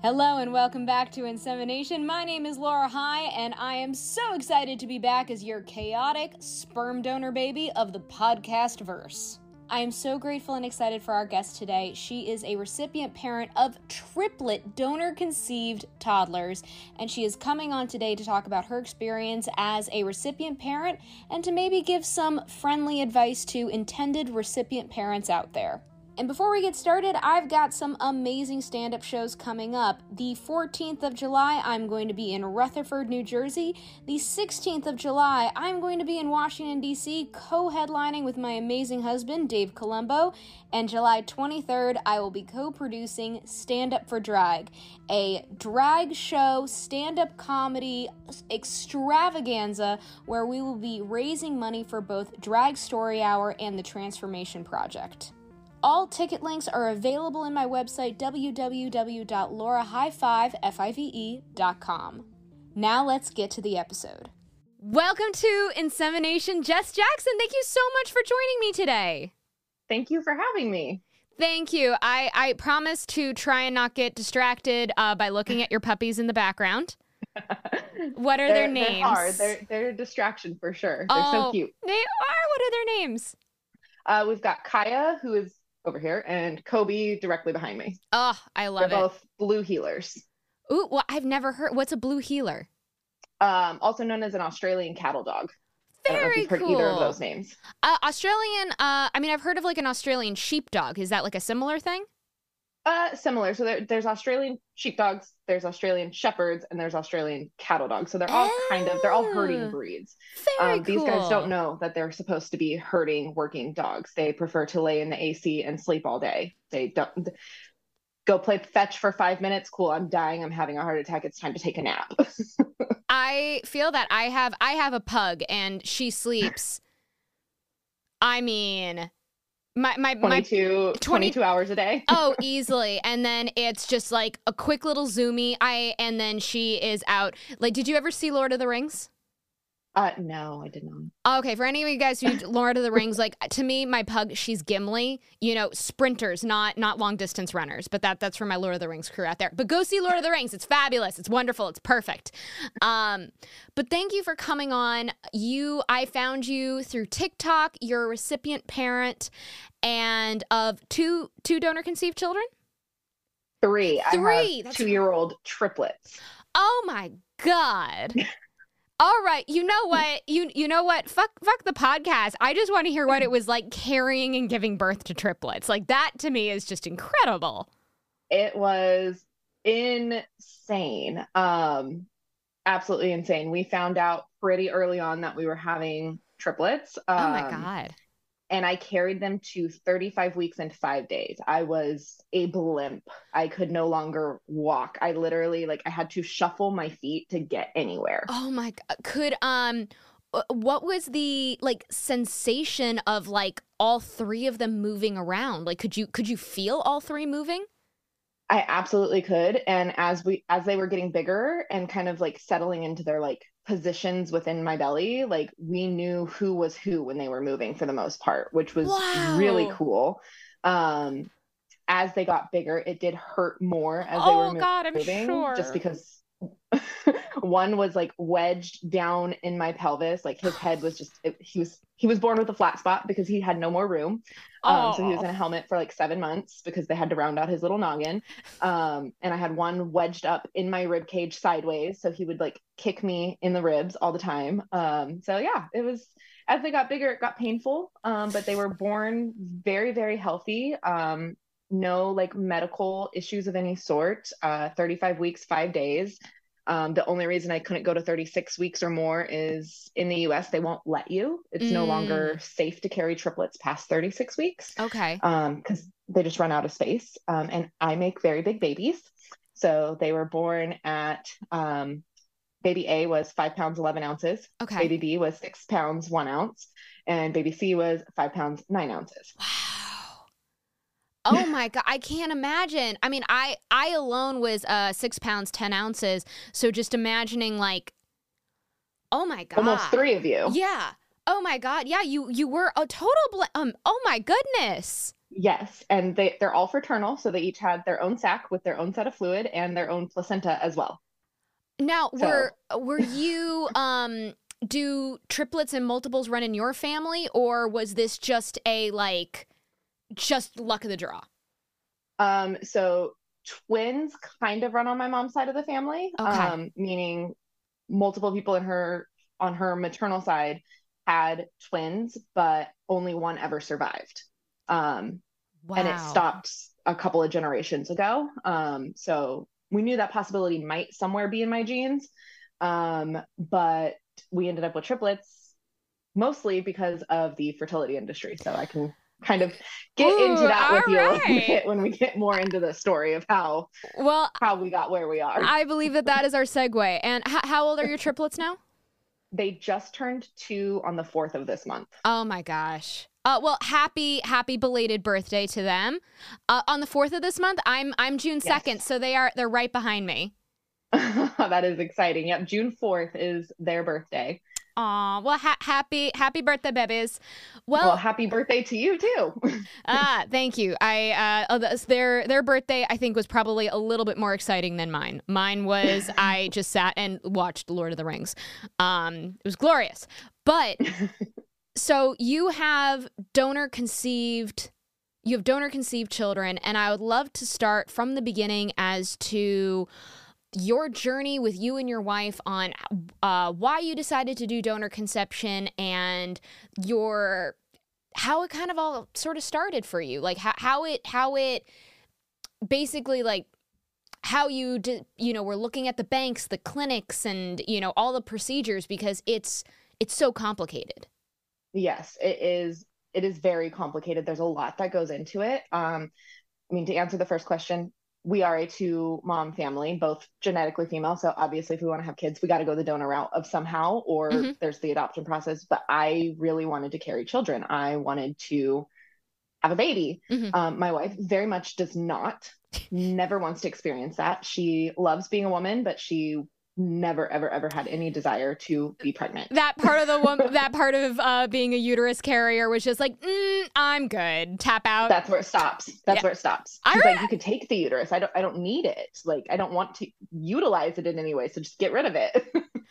Hello and welcome back to Insemination. My name is Laura High, and I am so excited to be back as your chaotic sperm donor baby of the podcast verse. I am so grateful and excited for our guest today. She is a recipient parent of triplet donor-conceived toddlers, and she is coming on today to talk about her experience as a recipient parent and to maybe give some friendly advice to intended recipient parents out there. And before we get started, I've got some amazing stand-up shows coming up. The 14th of July, I'm going to be in Rutherford, New Jersey. The 16th of July, I'm going to be in Washington, D.C., co-headlining with my amazing husband, Dave Colombo. And July 23rd, I will be co-producing Stand Up for Drag, a drag show, stand-up comedy extravaganza where we will be raising money for both Drag Story Hour and the Transformation Project. All ticket links are available in my website, www.laurahighfive.com. Now let's get to the episode. Welcome to Insemination, Jess Jackson. Thank you so much for joining me today. Thank you for having me. Thank you. I promise to try and not get distracted by looking at your puppies in the background. What are their names? They're a distraction for sure. They're so cute. They are? What are their names? We've got Kaya, who is over here, and Kobe directly behind me. Oh, I love it. They're both blue heelers. Ooh, well, I've never heard. What's a blue heeler? Also known as an Australian cattle dog. Very I don't know if you've heard either of those names. Australian, I've heard of like an Australian sheepdog. Is that like a similar thing? Similar. So there's Australian sheepdogs, there's Australian shepherds, and there's Australian cattle dogs. So they're all they're all herding breeds. Very cool. These guys don't know that they're supposed to be herding working dogs. They prefer to lay in the AC and sleep all day. They don't go play fetch for 5 minutes. Cool, I'm dying. I'm having a heart attack. It's time to take a nap. I feel that I have a pug and she sleeps. I mean, my 22 hours a day. Oh, easily. And then it's just like a quick little zoomy. And then she is out. Like, did you ever see Lord of the Rings? No, I did not. Okay, for any of you guys who Lord of the Rings, like, to me, my pug, she's Gimli. You know, sprinters, not long distance runners. But that's for my Lord of the Rings crew out there. But go see Lord of the Rings. It's fabulous. It's wonderful. It's perfect. But thank you for coming on. I found you through TikTok. You're a recipient parent and of two donor conceived children? Three. I have That's 2-year-old triplets. Oh my God. All right, you know what? You know what? Fuck the podcast. I just want to hear what it was like carrying and giving birth to triplets. Like, that to me is just incredible. It was insane. Absolutely insane. We found out pretty early on that we were having triplets. Oh my God. And I carried them to 35 weeks and 5 days. I was a blimp. I could no longer walk. I literally, I had to shuffle my feet to get anywhere. Oh my God. What was the, sensation of, all three of them moving around? Like, could you feel all three moving? I absolutely could. And as they were getting bigger and kind of, settling into their, positions within my belly, we knew who was who when they were moving for the most part, which was really cool. As they got bigger, it did hurt more as they were moving. Oh God, I'm sure. Just because one was wedged down in my pelvis, his head was just he was born with a flat spot because he had no more room. So he was in a helmet for 7 months because they had to round out his little noggin. And I had one wedged up in my rib cage sideways, so he would kick me in the ribs all the time. So yeah, it was, as they got bigger, it got painful. But they were born very, very healthy. No medical issues of any sort. 35 weeks, 5 days. The only reason I couldn't go to 36 weeks or more is in the US, they won't let you. It's no longer safe to carry triplets past 36 weeks. Okay. Because they just run out of space. And I make very big babies. So they were born at, baby A was 5 pounds, 11 ounces. Okay. Baby B was 6 pounds, 1 ounce. And baby C was 5 pounds, 9 ounces. Wow. Oh my God, I can't imagine. I mean, I alone was 6 pounds, 10 ounces. So just imagining oh my God. Almost 3 of you. Yeah. Oh my God. Yeah, you were a total oh my goodness. Yes, and they're all fraternal, so they each had their own sac with their own set of fluid and their own placenta as well. Now, So were you do triplets and multiples run in your family, or was this just a like just luck of the draw? so twins kind of run on my mom's side of the family, Okay. meaning multiple people in her on her maternal side had twins, but only one ever survived. Um, and it Wow. stopped a couple of generations ago. So we knew that possibility might somewhere be in my genes. But we ended up with triplets mostly because of the fertility industry. So I can kind of get into Ooh, that all with you a little right. bit when we get more into the story of Well, how we got where we are. I believe that that is our segue. And how old are your triplets now? They just turned 2 on the 4th of this month. Oh my gosh. Well, happy belated birthday to them. On the 4th of this month, I'm June Yes. 2nd, so they're right behind me. That is exciting. Yep, June 4th is their birthday. Aw, well, happy birthday, babies. Well, Well, happy birthday to you too. thank you. Their birthday I think was probably a little bit more exciting than mine. Mine was I just sat and watched Lord of the Rings. It was glorious. But so you have donor conceived children, and I would love to start from the beginning as to your journey with you and your wife on why you decided to do donor conception and your how it kind of all sort of started for you, like how it basically like how you did, we're looking at the banks, the clinics, and all the procedures because it's so complicated. Yes, it is. It is very complicated. There's a lot that goes into it. I mean, to answer the first question, we are a 2 mom family, both genetically female. So obviously, if we want to have kids, we got to go the donor route of somehow, or Hmm. there's the adoption process. But I really wanted to carry children. I wanted to have a baby. Hmm. My wife very much does not, never wants to experience that. She loves being a woman, but she never, ever, ever had any desire to be pregnant. That part of being a uterus carrier was just like, I'm good. Tap out. That's where it stops. Yeah. That's where it stops. I She's like, you can take the uterus. I don't need it. Like, I don't want to utilize it in any way. So just get rid of it.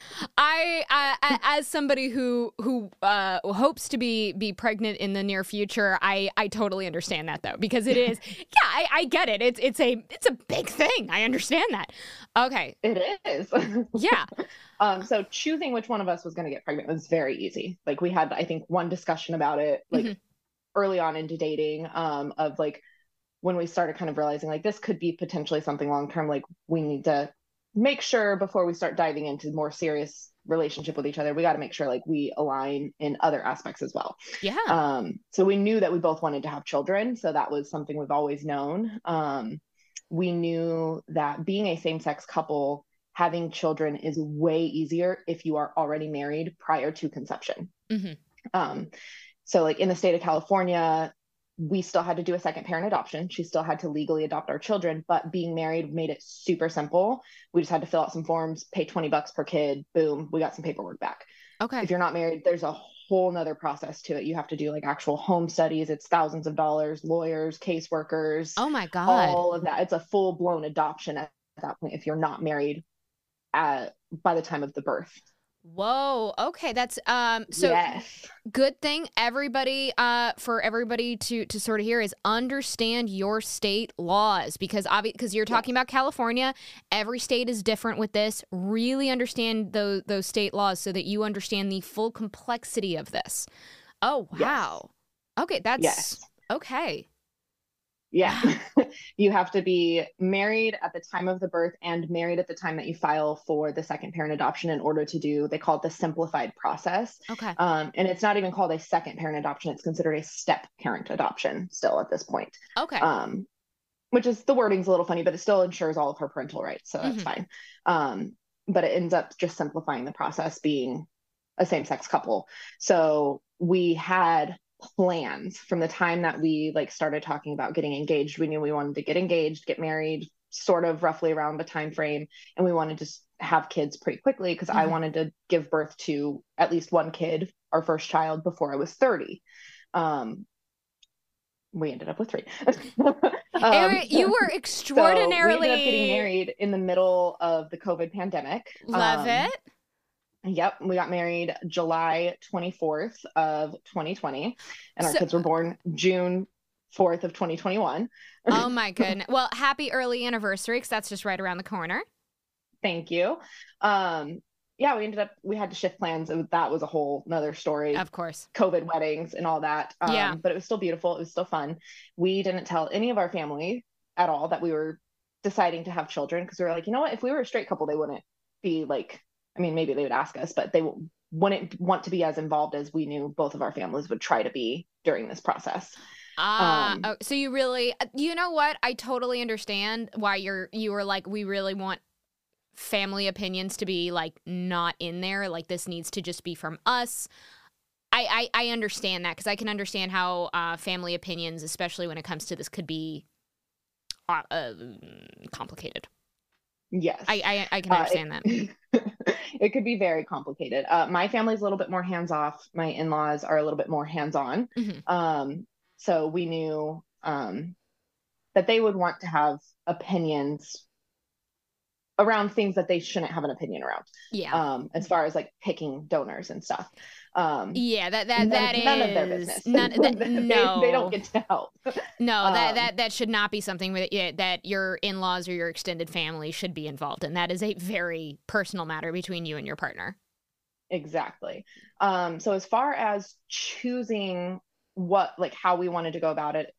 as somebody who hopes to be pregnant in the near future, I totally understand that though, because it is, yeah, I get it. It's a big thing. I understand that. Okay. It is. Yeah. So choosing which one of us was going to get pregnant was very easy. Like we had, I think, one discussion about it, like Hmm. early on into dating, of like when we started kind of realizing like this could be potentially something long term. Like we need to make sure before we start diving into more serious relationship with each other, we got to make sure like we align in other aspects as well. Yeah. So we knew that we both wanted to have children, so that was something we've always known. We knew that being a same-sex couple, having children is way easier if you are already married prior to conception. Hmm. Um, so like in the state of California, we still had to do a second parent adoption. She still had to legally adopt our children, but being married made it super simple. We just had to fill out some forms, pay $20 per kid, boom, we got some paperwork back. Okay. If you're not married, there's a whole nother process to it. You have to do like actual home studies. It's thousands of dollars, lawyers, caseworkers, Oh my God. all of that. It's a full blown adoption at that point if you're not married by the time of the birth. Whoa. Okay. That's so Yes. good thing everybody for everybody to sort of hear is understand your state laws because because you're talking Yes. about California, every state is different with this. Really understand those state laws so that you understand the full complexity of this. Oh Yes. wow. Okay, that's Yes. okay. Yeah. You have to be married at the time of the birth and married at the time that you file for the second parent adoption in order to do, they call it the simplified process. Okay. And it's not even called a second parent adoption. It's considered a step parent adoption still at this point. Okay. Which is the wording's a little funny, but it still ensures all of her parental rights. So that's Hmm. fine. But it ends up just simplifying the process being a same sex couple. So we had plans from the time that we like started talking about getting engaged. We knew we wanted to get engaged, get married, sort of roughly around the time frame, and we wanted to have kids pretty quickly because I Hmm. wanted to give birth to at least one kid, our first child, before I was 30. Um, we ended up with three. You were extraordinarily. So we ended up getting married in the middle of the COVID pandemic. Love it. Yep, we got married July 24th of 2020, and our kids were born June 4th of 2021. Oh my goodness. Well, happy early anniversary, because that's just right around the corner. Thank you. Yeah, we had to shift plans. That was a whole nother story. Of course. COVID weddings and all that. Yeah. But it was still beautiful. It was still fun. We didn't tell any of our family at all that we were deciding to have children, because we were like, you know what, if we were a straight couple, they wouldn't be like, I mean, maybe they would ask us, but they wouldn't want to be as involved as we knew both of our families would try to be during this process. So you really, you know what? I totally understand why you were like, we really want family opinions to be like not in there. Like, this needs to just be from us. I understand that, because I can understand how family opinions, especially when it comes to this, could be complicated. Yes. I can understand that. It could be very complicated. My family's a little bit more hands-off. My in-laws are a little bit more hands-on. Mm-hmm. So we knew that they would want to have opinions around things that they shouldn't have an opinion around. Yeah. As far as like picking donors and stuff. Yeah, that none of their business. No, they don't get to help. No, that should not be something that your in-laws or your extended family should be involved in. That is a very personal matter between you and your partner. Exactly. So as far as choosing how we wanted to go about it,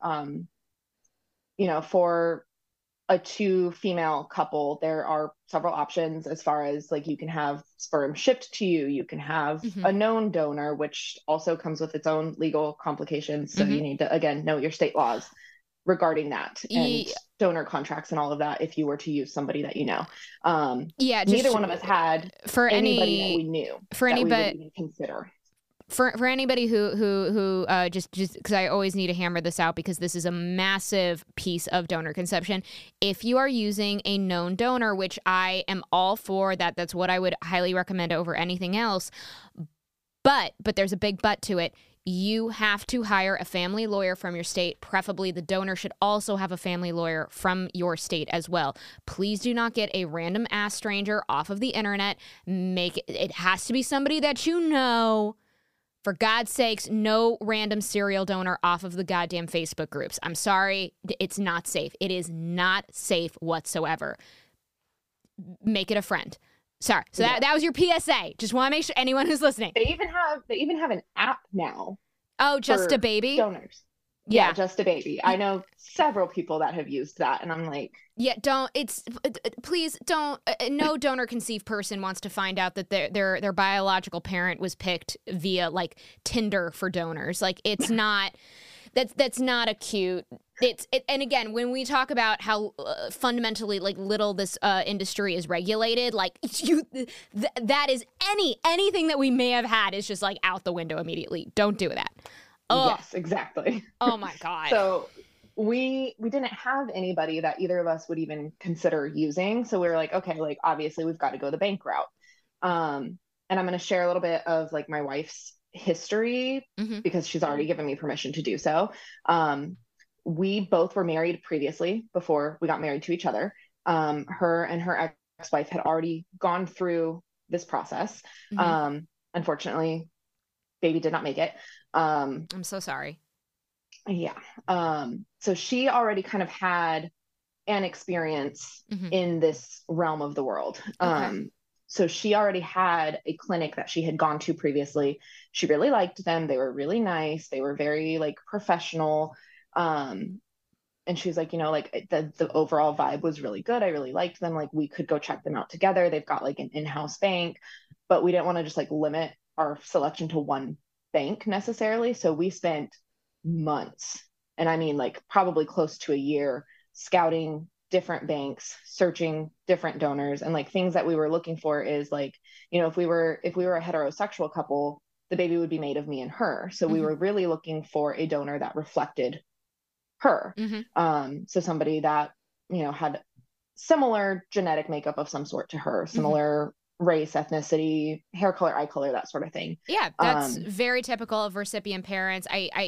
for a 2 female couple, there are several options as far as like, you can have sperm shipped to you. You can have a known donor, which also comes with its own legal complications. So you need to, again, know your state laws regarding that, and donor contracts and all of that, if you were to use somebody that you know. Neither one of us had anybody that we knew that we would even consider. For anybody who just because I always need to hammer this out, because this is a massive piece of donor conception. If you are using a known donor, which I am all for, that's what I would highly recommend over anything else. But there's a big but to it. You have to hire a family lawyer from your state. Preferably the donor should also have a family lawyer from your state as well. Please do not get a random ass stranger off of the internet. It has to be somebody that you know. For God's sakes, no random serial donor off of the goddamn Facebook groups. I'm sorry, it's not safe. It is not safe whatsoever. Make it a friend. Sorry. So that was your PSA. Just want to make sure anyone who's listening. They even have an app now. Oh, Just a Baby? Donors. Yeah, Just a Baby. I know several people that have used that, and I'm like, yeah, please don't. No donor conceived person wants to find out that their biological parent was picked via like Tinder for donors. Like, it's not. That's not acute. And again, when we talk about how fundamentally like little this industry is regulated, like that is anything that we may have had is just like out the window immediately. Don't do that. Oh. Yes, exactly. Oh my God. So we didn't have anybody that either of us would even consider using. So we were like, okay, like obviously we've got to go the bank route. And I'm going to share a little bit of like my wife's history because she's already given me permission to do so. We both were married previously before we got married to each other. Her and her ex-wife had already gone through this process. Unfortunately, baby did not make it. I'm so sorry. Yeah. So she already kind of had an experience in this realm of the world. Okay. So she already had a clinic that she had gone to previously. She really liked them. They were really nice. They were very like professional. And she was like, like the overall vibe was really good. I really liked them. Like, we could go check them out together. They've got like an in-house bank, but we didn't want to just like limit our selection to one bank necessarily. So we spent months, and I mean like probably close to a year, scouting different banks, searching different donors. And like things that we were looking for is like, if we were a heterosexual couple, the baby would be made of me and her. So we were really looking for a donor that reflected her. So somebody that, had similar genetic makeup of some sort to her, similar race, ethnicity, hair color, eye color, that sort of thing. Yeah, that's very typical of recipient parents.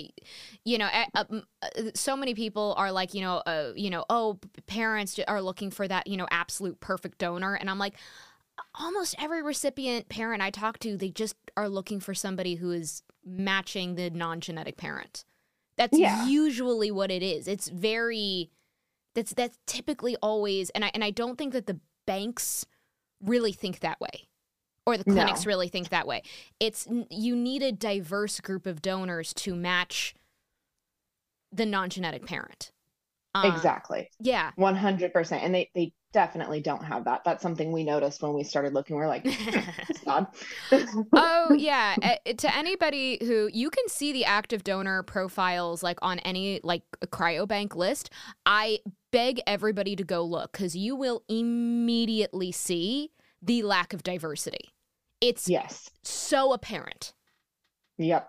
So many people are like, oh, parents are looking for that, absolute perfect donor. And I'm like, almost every recipient parent I talk to, they just are looking for somebody who is matching the non-genetic parent. That's usually what it is. It's that's typically always, and I don't think that the banks really think that way, or the clinics really think that way. You need a diverse group of donors to match the non-genetic parent. Exactly. Yeah. 100%. And they definitely don't have that. That's something we noticed when we started looking. We're like, it's odd. Oh, yeah. To anybody who, you can see the active donor profiles like on any like cryobank list. I beg everybody to go look, because you will immediately see the lack of diversity. It's so apparent. Yep.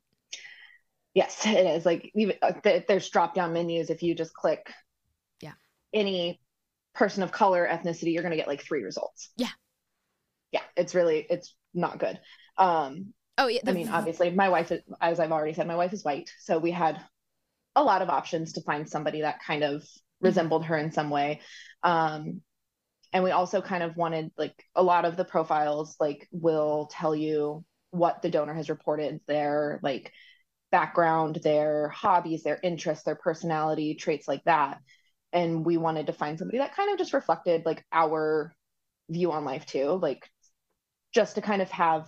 Yes, it is. Like, even there's drop-down menus. If you just click any person of color, ethnicity, you're going to get like 3 results. Yeah. It's not good. Obviously my wife is, as I've already said, my wife is white. So we had a lot of options to find somebody that kind of resembled her in some way. And we also kind of wanted, like, a lot of the profiles, like, will tell you what the donor has reported, their like background, their hobbies, their interests, their personality traits, like that. And we wanted to find somebody that kind of just reflected like our view on life too, like just to kind of have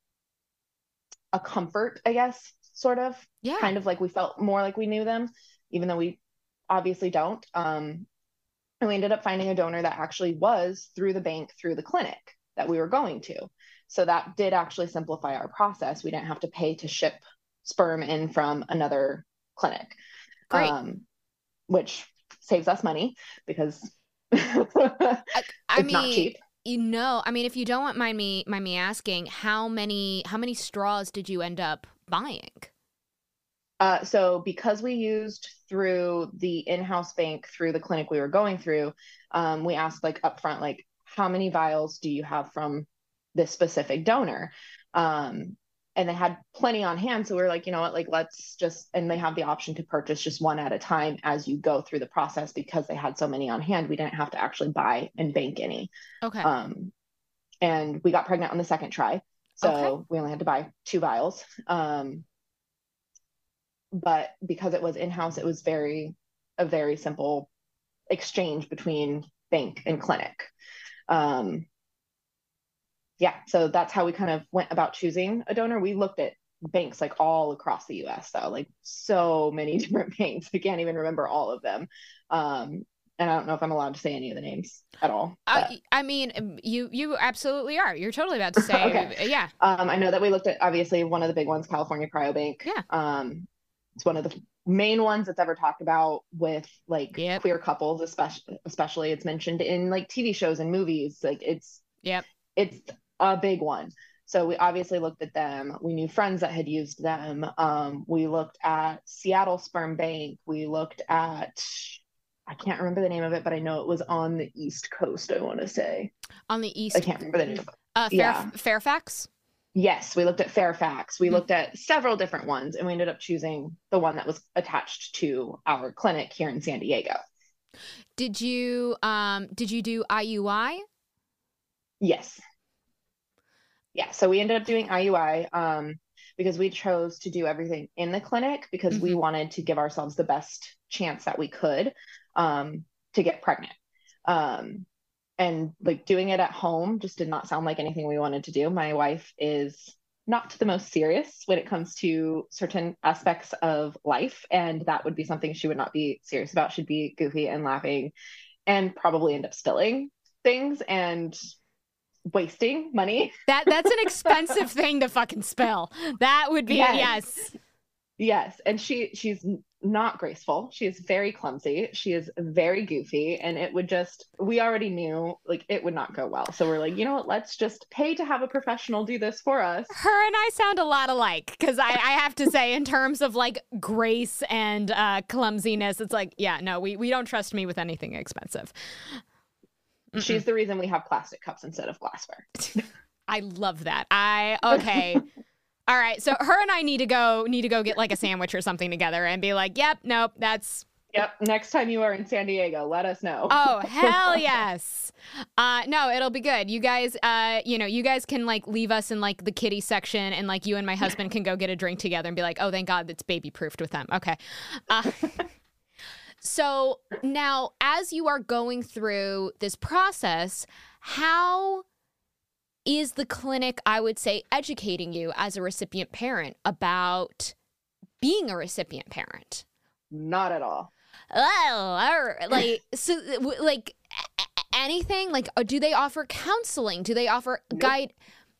a comfort, I guess, sort of. Kind of like we felt more like we knew them, even though we obviously don't. And we ended up finding a donor that actually was through the bank, through the clinic that we were going to. So that did actually simplify our process. We didn't have to pay to ship sperm in from another clinic. Great. Which saves us money, because it's not cheap. If you don't mind me asking, how many straws did you end up buying? So because we used through the in-house bank through the clinic we were going through, we asked like upfront, like, how many vials do you have from this specific donor? And they had plenty on hand. So we were like, you know what, like, let's just, and they have the option to purchase just one at a time as you go through the process, because they had so many on hand. We didn't have to actually buy and bank any. Okay. And we got pregnant on the second try. So we only had to buy 2 vials. But because it was in-house, it was a very simple exchange between bank and clinic. So that's how we kind of went about choosing a donor. We looked at banks like all across the US, though, like so many different banks. I can't even remember all of them. And I don't know if I'm allowed to say any of the names at all. You absolutely are. You're totally about to say. Okay. Yeah. I know that we looked at, obviously, one of the big ones, California Cryobank. Yeah. It's one of the main ones that's ever talked about with like queer couples, especially. It's mentioned in like TV shows and movies. Like it's a big one. So we obviously looked at them. We knew friends that had used them. We looked at Seattle Sperm Bank. We looked at, I can't remember the name of it, but I know it was on the East Coast, I want to say. On the East? I can't remember the name of it. Fairfax? Yes, we looked at Fairfax. We looked at several different ones, and we ended up choosing the one that was attached to our clinic here in San Diego. Did you do IUI? Yes. Yeah, so we ended up doing IUI because we chose to do everything in the clinic because we wanted to give ourselves the best chance that we could to get pregnant. And like doing it at home just did not sound like anything we wanted to do. My wife is not the most serious when it comes to certain aspects of life, and that would be something she would not be serious about. She'd be goofy and laughing and probably end up spilling things and wasting money. That's an expensive thing to fucking spill. That would be yes. And she's not graceful. She is very clumsy. She is very goofy, and we already knew like it would not go well. So we're like, you know what, let's just pay to have a professional do this for us. Her and I sound a lot alike, because I have to say, in terms of like grace and clumsiness, it's like, yeah, no, we don't trust me with anything expensive. She's the reason we have plastic cups instead of glassware. I love that. Okay. All right. So her and I need to go get like a sandwich or something together and be like, yep, nope, that's. Yep. Next time you are in San Diego, let us know. Oh, hell yes. No, it'll be good. You guys, you guys can like leave us in like the kiddie section, and like you and my husband can go get a drink together and be like, oh, thank God it's baby proofed with them. Okay. So now as you are going through this process, how is the clinic, I would say, educating you as a recipient parent about being a recipient parent? Not at all. Oh, like, so, like, anything? Like, do they offer counseling? Do they offer guide?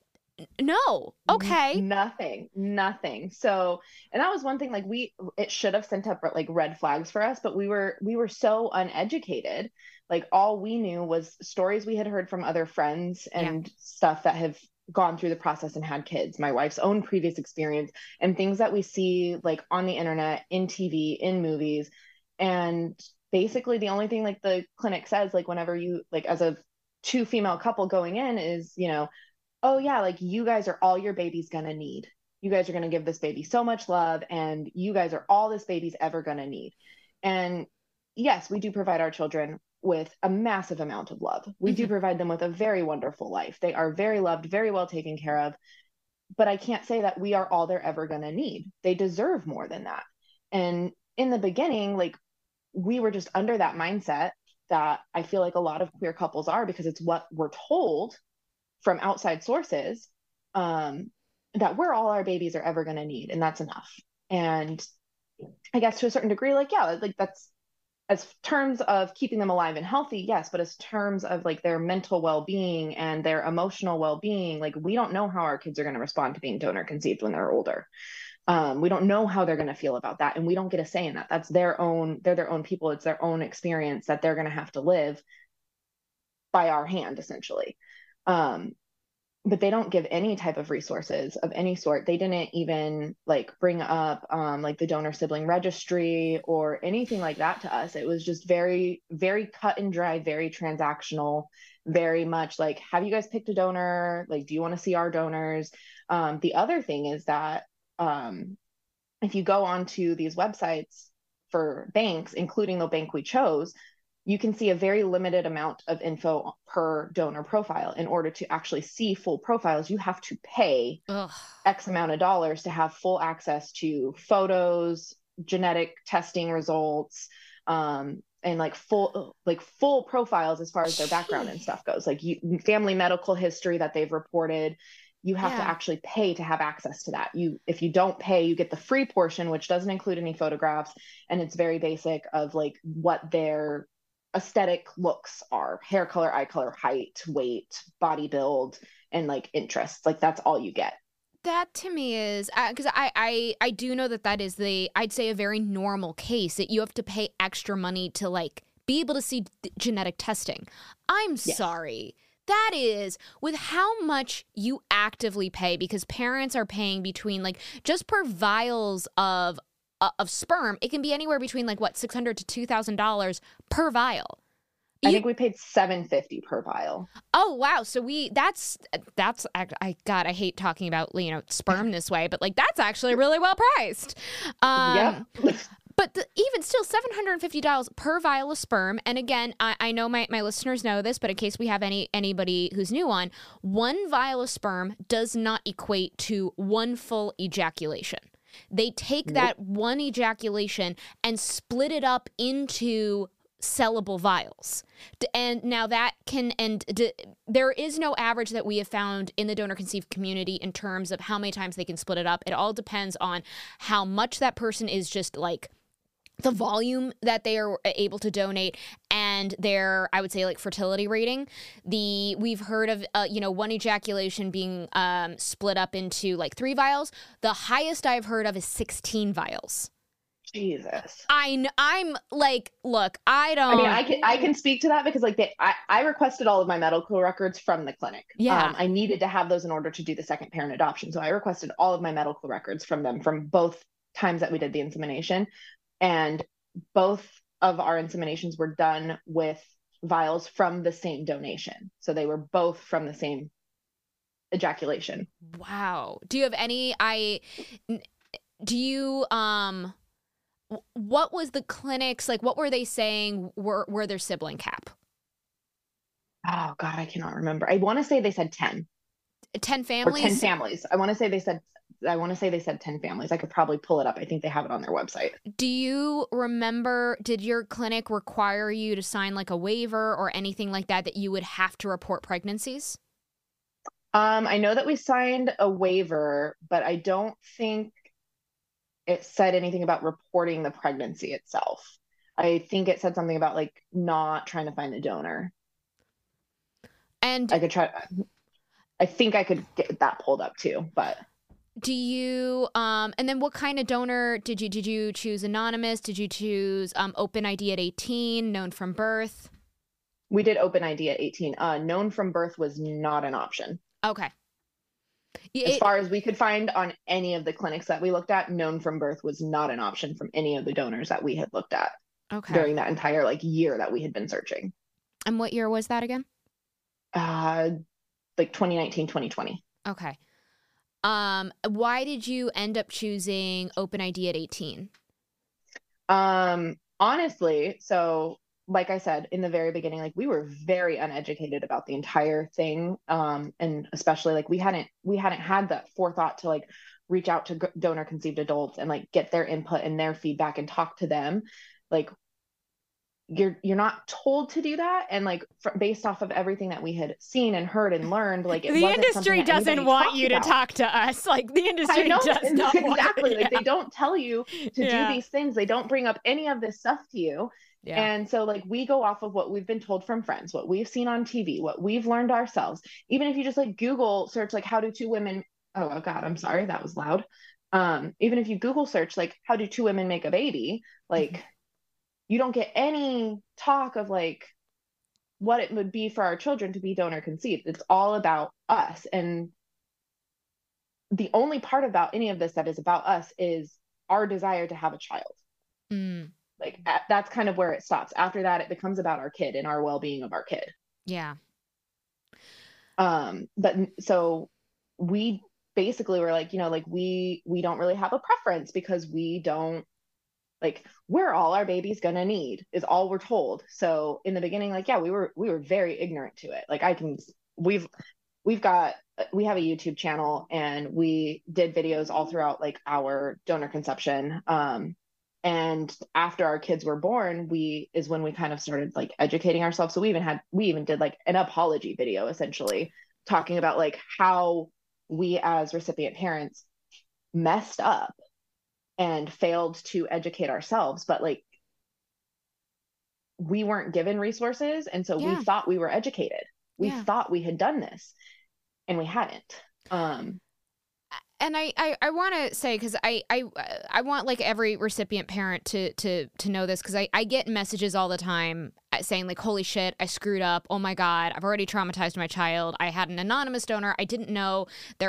No. Okay. Nothing. So, and that was one thing, like it should have sent up like red flags for us, but we were so uneducated. Like all we knew was stories we had heard from other friends and stuff that have gone through the process and had kids, my wife's own previous experience, and things that we see like on the internet, in TV, in movies. And basically the only thing like the clinic says, like whenever you like as a two female couple going in is, oh yeah, like you guys are all your baby's gonna need. You guys are gonna give this baby so much love, and you guys are all this baby's ever gonna need. And yes, we do provide our children with a massive amount of love. We do provide them with a very wonderful life. They are very loved, very well taken care of. But I can't say that we are all they're ever gonna need. They deserve more than that. And in the beginning, like we were just under that mindset that I feel like a lot of queer couples are, because it's what we're told from outside sources, that we're all our babies are ever going to need, and that's enough. And I guess to a certain degree, like, yeah, like that's as terms of keeping them alive and healthy, yes, but as terms of like their mental well-being and their emotional well-being, like we don't know how our kids are going to respond to being donor conceived when they're older. We don't know how they're going to feel about that, and we don't get a say in that. That's they're their own people. It's their own experience that they're going to have to live by our hand, essentially. But they don't give any type of resources of any sort. They didn't even like bring up like the donor sibling registry or anything like that to us. It was just very, very cut and dry, very transactional, very much like, have you guys picked a donor? Like, do you want to see our donors? The other thing is that if you go onto these websites for banks, including the bank we chose, you can see a very limited amount of info per donor profile. In order to actually see full profiles, you have to pay X amount of dollars to have full access to photos, genetic testing results, and like full profiles as far as their background and stuff goes. Like family medical history that they've reported, you have to actually pay to have access to that. If you don't pay, you get the free portion, which doesn't include any photographs, and it's very basic of like what their aesthetic looks are: hair color, eye color, height, weight, body build, and like interests. Like that's all you get. That to me is because I do know that is I'd say a very normal case that you have to pay extra money to like be able to see genetic testing. I'm sorry. That is with how much you actively pay, because parents are paying between like just per vials of sperm, it can be anywhere between like what, $600 to $2,000 per vial. I think we paid $750 per vial. Oh wow! So that's I hate talking about sperm this way, but like that's actually really well priced. Yeah. But even still, $750 per vial of sperm. And again, I know my listeners know this, but in case we have anybody who's new on, one vial of sperm does not equate to one full ejaculation. They take that one ejaculation and split it up into sellable vials. And now that there is no average that we have found in the donor conceived community in terms of how many times they can split it up. It all depends on how much that person is just like the volume that they are able to donate and their, I would say, like fertility rating. We've heard of, one ejaculation being split up into like 3 vials. The highest I've heard of is 16 vials. Jesus. I'm like, look, I don't. I mean, I can speak to that because like I requested all of my medical records from the clinic. Yeah. I needed to have those in order to do the second parent adoption. So I requested all of my medical records from them from both times that we did the insemination. And both of our inseminations were done with vials from the same donation. So they were both from the same ejaculation. Wow. Do you have any, what was the clinics, like, what were they saying were their sibling cap? Oh God, I cannot remember. I want to say they said 10. 10 families? Or 10 families. I want to say they said 10 families. I could probably pull it up. I think they have it on their website. Do you remember, did your clinic require you to sign like a waiver or anything like that you would have to report pregnancies? I know that we signed a waiver, but I don't think it said anything about reporting the pregnancy itself. I think it said something about like not trying to find a donor. And I think I could get that pulled up too, but do you and then what kind of donor did you choose? Anonymous? Did you choose open ID at 18, known from birth? We did open ID at 18. Known from birth was not an option. Okay. As far as we could find on any of the clinics that we looked at, known from birth was not an option from any of the donors that we had looked at. Okay. During that entire like year that we had been searching. And what year was that again? Like 2019, 2020. Okay. Why did you end up choosing open ID at 18? Honestly, so like I said in the very beginning, like we were very uneducated about the entire thing. And especially like we hadn't had that forethought to like reach out to donor conceived adults and like get their input and their feedback and talk to them. Like you're not told to do that, and like based off of everything that we had seen and heard and learned, like the industry doesn't want you to talk to us. Like the industry does not exactly like they don't tell you to do these things. They don't bring up any of this stuff to you. And so like we go off of what we've been told from friends, what we've seen on TV, what we've learned ourselves. Even if you just like Google search like how do two women, oh God, I'm sorry, that was loud. Even if you Google search like how do two women make a baby, like you don't get any talk of like what it would be for our children to be donor conceived. It's all about us. And the only part about any of this that is about us is our desire to have a child. Like that's kind of where it stops. After that, it becomes about our kid and our well-being of our kid. Yeah. But so we basically were like, like we don't really have a preference because we don't like we're all our baby's gonna need is all we're told. So in the beginning, like, yeah, we were very ignorant to it. Like we have a YouTube channel and we did videos all throughout like our donor conception. And after our kids were born, is when we kind of started like educating ourselves. So we even did like an apology video, essentially talking about like how we as recipient parents messed up and failed to educate ourselves. But like, we weren't given resources. And so we thought we were educated. We thought we had done this and we hadn't. And I want to say, because I want like every recipient parent to know this, because I get messages all the time saying like, holy shit, I screwed up. Oh my God, I've already traumatized my child. I had an anonymous donor. I didn't know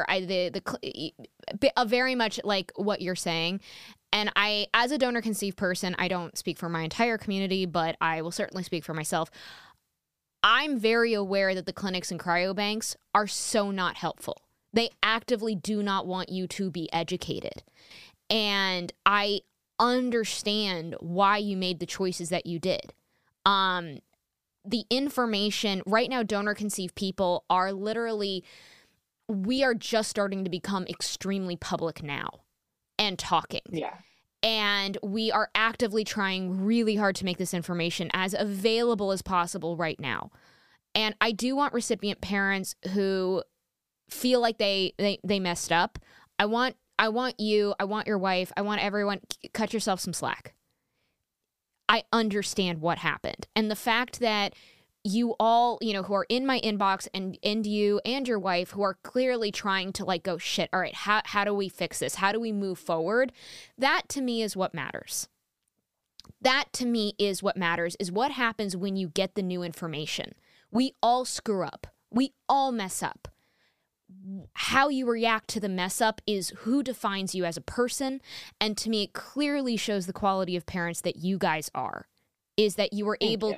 very much like what you're saying. And I, as a donor conceived person, I don't speak for my entire community, but I will certainly speak for myself. I'm very aware that the clinics and cryobanks are so not helpful. They actively do not want you to be educated. And I understand why you made the choices that you did. The information, right now, donor conceived people are literally, we are just starting to become extremely public now and talking. Yeah. And we are actively trying really hard to make this information as available as possible right now. And I do want recipient parents who feel like they messed up. I want you, I want your wife, I want everyone, cut yourself some slack. I understand what happened. And the fact that you all, who are in my inbox and you and your wife who are clearly trying to like go, shit, all right, how do we fix this? How do we move forward? That to me is what matters. That to me is what matters, is what happens when you get the new information. We all screw up. We all mess up. How you react to the mess up is who defines you as a person. And to me, it clearly shows the quality of parents that you guys are, is that you were able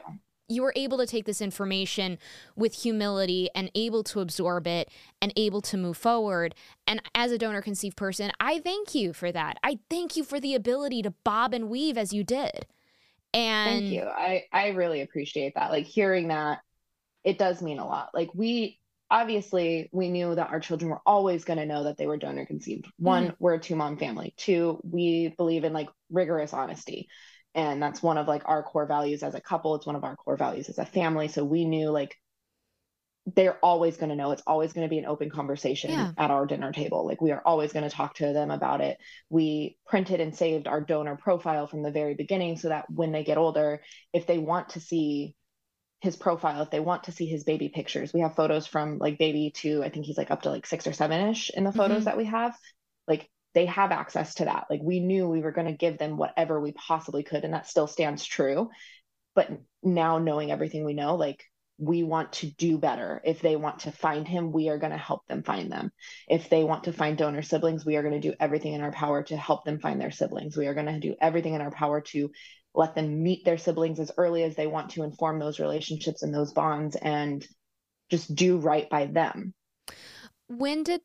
you were able to take this information with humility and able to absorb it and able to move forward. And as a donor conceived person, I thank you for that. I thank you for the ability to bob and weave as you did. And Thank you. I really appreciate that. Like hearing that, it does mean a lot. Like we obviously we knew that our children were always going to know that they were donor conceived. One, we're a two-mom family. Two, we believe in like rigorous honesty. And that's one of like our core values as a couple. It's one of our core values as a family. So we knew like they're always going to know. It's always going to be an open conversation at our dinner table. Like we are always going to talk to them about it. We printed and saved our donor profile from the very beginning so that when they get older, if they want to see his profile, if they want to see his baby pictures, we have photos from like baby to, I think he's like up to like 6 or 7-ish in the photos that we have. Like they have access to that. Like we knew we were going to give them whatever we possibly could. And that still stands true. But now knowing everything we know, like we want to do better. If they want to find him, we are going to help them find them. If they want to find donor siblings, we are going to do everything in our power to help them find their siblings. We are going to do everything in our power to let them meet their siblings as early as they want to, inform those relationships and those bonds, and just do right by them. When did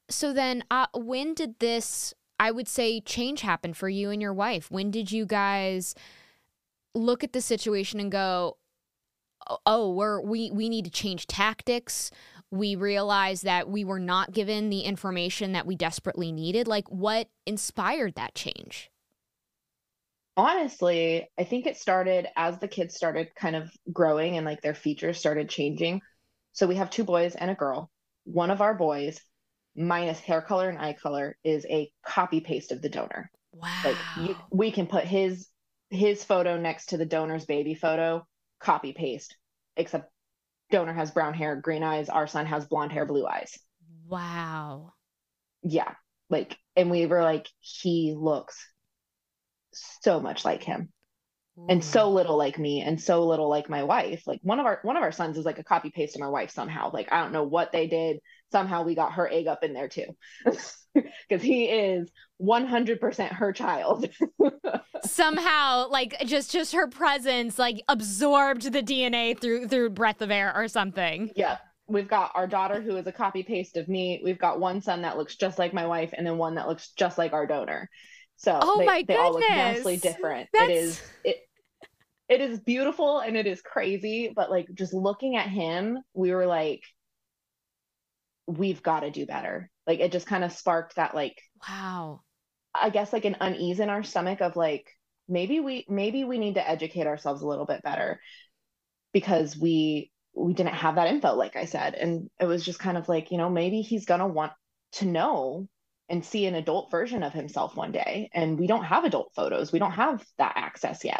this, I would say, change happen for you and your wife? When did you guys look at the situation and go, oh, we need to change tactics? We realized that we were not given the information that we desperately needed. Like, what inspired that change? Honestly, I think it started as the kids started kind of growing and like their features started changing. So we have 2 boys and a girl. One of our boys, minus hair color and eye color, is a copy paste of the donor. Wow. Like we can put his photo next to the donor's baby photo, copy paste, except donor has brown hair, green eyes. Our son has blonde hair, blue eyes. Wow. Yeah. Like, and we were like, he looks so much like him. And so little like me and so little like my wife. Like one of our sons is like a copy paste of my wife somehow. Like I don't know what they did. Somehow we got her egg up in there too. Because he is 100% her child. Somehow, like just her presence like absorbed the DNA through breath of air or something. Yeah. We've got our daughter who is a copy paste of me. We've got one son that looks just like my wife and then one that looks just like our donor. So they all look vastly different. It is beautiful and it is crazy, but like just looking at him, we were like, we've got to do better. Like it just kind of sparked that like, wow, I guess like an unease in our stomach of like, maybe we need to educate ourselves a little bit better because we didn't have that info, like I said. And it was just kind of like, maybe he's going to want to know and see an adult version of himself one day. And we don't have adult photos. We don't have that access yet.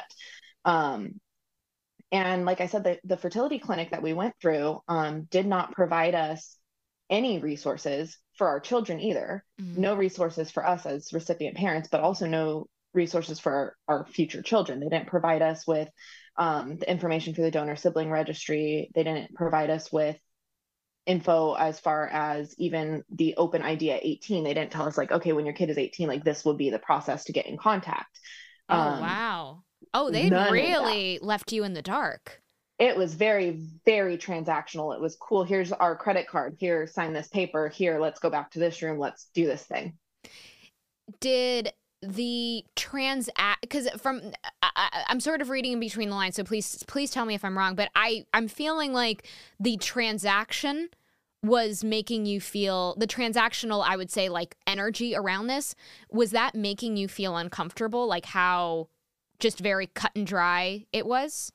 And like I said, the fertility clinic that we went through did not provide us any resources for our children either. No resources for us as recipient parents, but also no resources for our future children. They didn't provide us with the information for the donor sibling registry. They didn't provide us with info as far as even the open ID at 18. They didn't tell us like, okay, when your kid is 18, like this will be the process to get in contact. Wow. Oh, they really left you in the dark. It was very, very transactional. It was cool. Here's our credit card. Here, sign this paper. Here, let's go back to this room. Let's do this thing. Did the because I'm sort of reading in between the lines, so please tell me if I'm wrong, but I'm feeling like the transaction was making you feel, the transactional, I would say, like energy around this, was that making you feel uncomfortable? Like how just very cut and dry it was?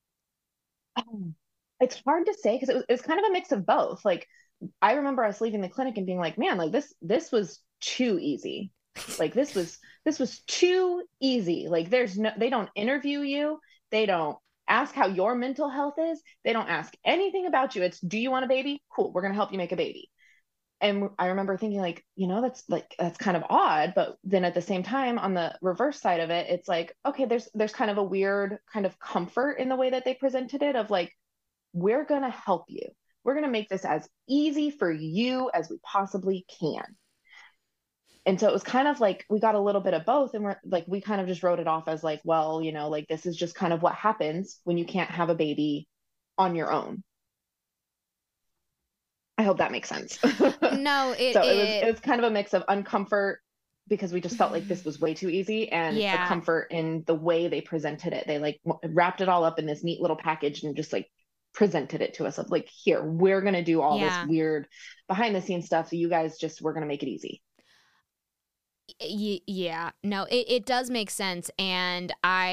It's hard to say because it was kind of a mix of both. Like I remember us leaving the clinic and being like, man, like this was too easy. Like this was too easy. Like they don't interview you. They don't ask how your mental health is. They don't ask anything about you. It's, do you want a baby? Cool. We're going to help you make a baby. And I remember thinking like, that's kind of odd. But then at the same time, on the reverse side of it, it's like, okay, there's kind of a weird kind of comfort in the way that they presented it of like, we're going to help you. We're going to make this as easy for you as we possibly can. And so it was kind of like we got a little bit of both, and we're like, we kind of just wrote it off as like, well, like this is just kind of what happens when you can't have a baby on your own. I hope that makes sense. No, So it was kind of a mix of uncomfort because we just felt like this was way too easy, and the comfort in the way they presented it. They like wrapped it all up in this neat little package and just like presented it to us of like, here, we're going to do all this weird behind the scenes stuff. So you guys we're going to make it easy. Yeah, no, it does make sense. And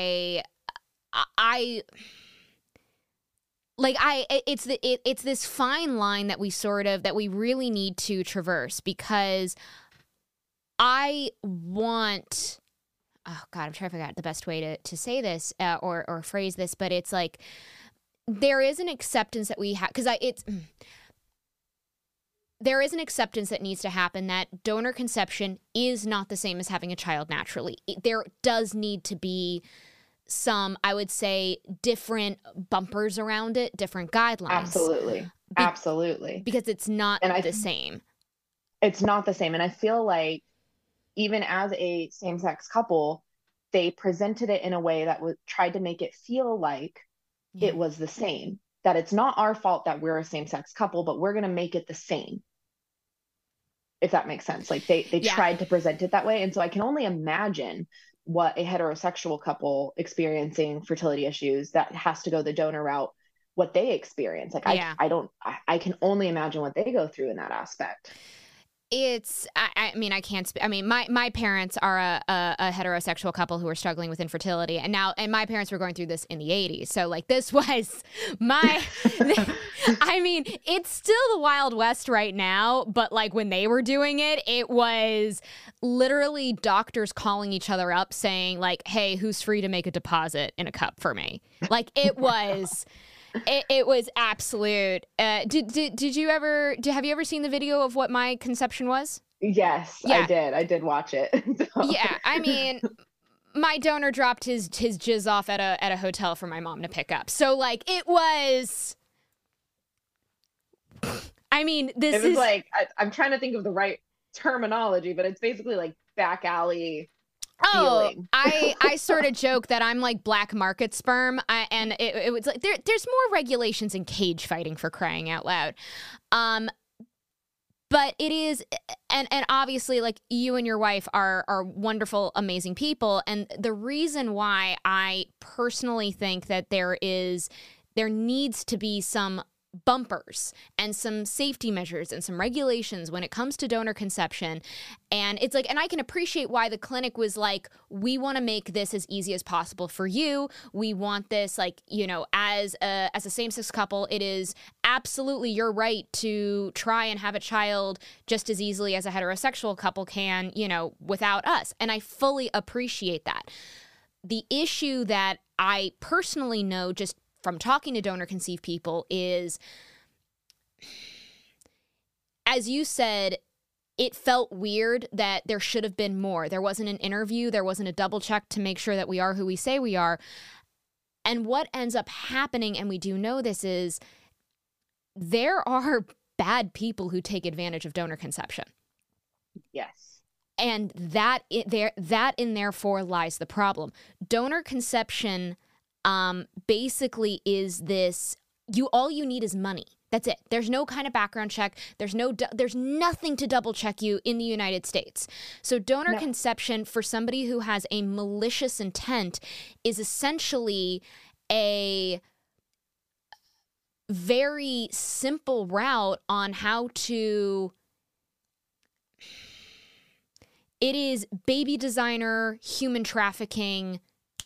it's this fine line that we really need to traverse, because I want, oh God, I'm trying to figure out the best way to say this or phrase this, but it's like, there is an acceptance that we have, because there is an acceptance that needs to happen that donor conception is not the same as having a child naturally. There does need to be some, I would say, different bumpers around it, different guidelines. Absolutely. Because it's not the same. It's not the same. And I feel like even as a same-sex couple, they presented it in a way that tried to make it feel like it was the same. That it's not our fault that we're a same-sex couple, but we're going to make it the same. If that makes sense. Like they tried to present it that way. And so I can only imagine what a heterosexual couple experiencing fertility issues that has to go the donor route, what they experience. Like I can only imagine what they go through in that aspect. I mean, I can't I mean, my parents are a heterosexual couple who are struggling with infertility, and my parents were going through this in the 80s. So like this was I mean, it's still the Wild West right now, but like when they were doing it, it was literally doctors calling each other up saying like, hey, who's free to make a deposit in a cup for me? Like it was It was absolute. Did you ever? Have you ever seen the video of what my conception was? Yes, yeah. I did watch it. So. Yeah, I mean, my donor dropped his jizz off at a hotel for my mom to pick up. So like it was. I mean, it was like I'm trying to think of the right terminology, but it's basically like back alley. Feeling. I sort of joke that I'm like black market sperm, and it was like there's more regulations in cage fighting, for crying out loud. But it is, and obviously, like you and your wife are wonderful, amazing people, and the reason why I personally think that there needs to be some bumpers and some safety measures and some regulations when it comes to donor conception. And it's like, and I can appreciate why the clinic was like, we want to make this as easy as possible for you. We want this, like, as a same-sex couple, it is absolutely your right to try and have a child just as easily as a heterosexual couple can, without us. And I fully appreciate that. The issue that I personally know just from talking to donor conceived people is, as you said, it felt weird that there should have been more. There wasn't an interview. There wasn't a double check to make sure that we are who we say we are. And what ends up happening, and we do know this, is there are bad people who take advantage of donor conception. Yes. And that in therefore lies the problem. Donor conception basically is this, all you need is money. That's it. There's no kind of background check. There's nothing to double check you in the United States. So donor conception for somebody who has a malicious intent is essentially a very simple route on how to, it is baby designer, human trafficking.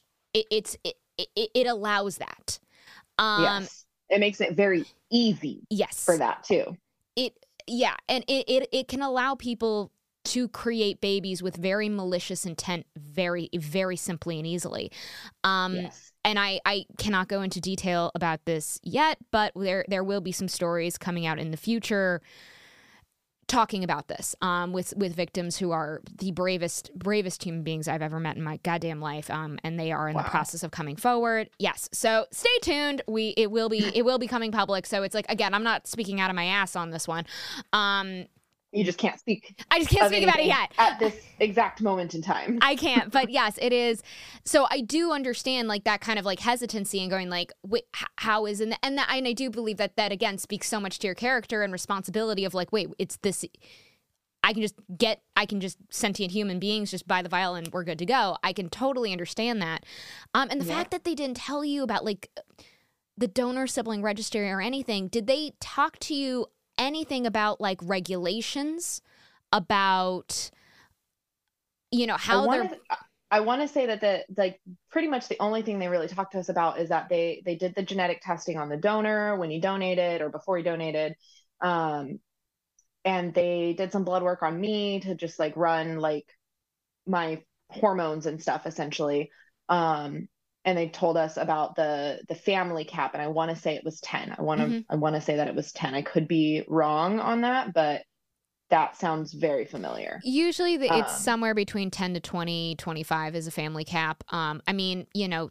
It allows that. Yes. It makes it very easy. Yes. For that too. And it can allow people to create babies with very malicious intent very, very simply and easily. Yes. And I cannot go into detail about this yet, but there will be some stories coming out in the future talking about this with victims who are the bravest human beings I've ever met in my goddamn life, and they are in the process of coming forward. Yes, so stay tuned. It will be coming public. So it's like, again, I'm not speaking out of my ass on this one, You just can't speak. I just can't speak about it yet. At this exact moment in time. I can't, but yes, it is. So I do understand like that kind of like hesitancy and going like, wait, how is it? And I do believe that again speaks so much to your character and responsibility of like, wait, it's this. I can just sentient human beings just buy the vial and we're good to go. I can totally understand that. And the fact that they didn't tell you about like the donor sibling registry or anything, did they talk to you anything about like regulations about, you know, how I want to say that like pretty much the only thing they really talked to us about is that they did the genetic testing on the donor when he donated or before he donated. And they did some blood work on me to just like run like my hormones and stuff essentially. And they told us about the family cap, and I want to say it was 10. I want to say that it was 10. I could be wrong on that, but that sounds very familiar. Usually it's somewhere between 10 to 20, 25 is a family cap. I mean, you know,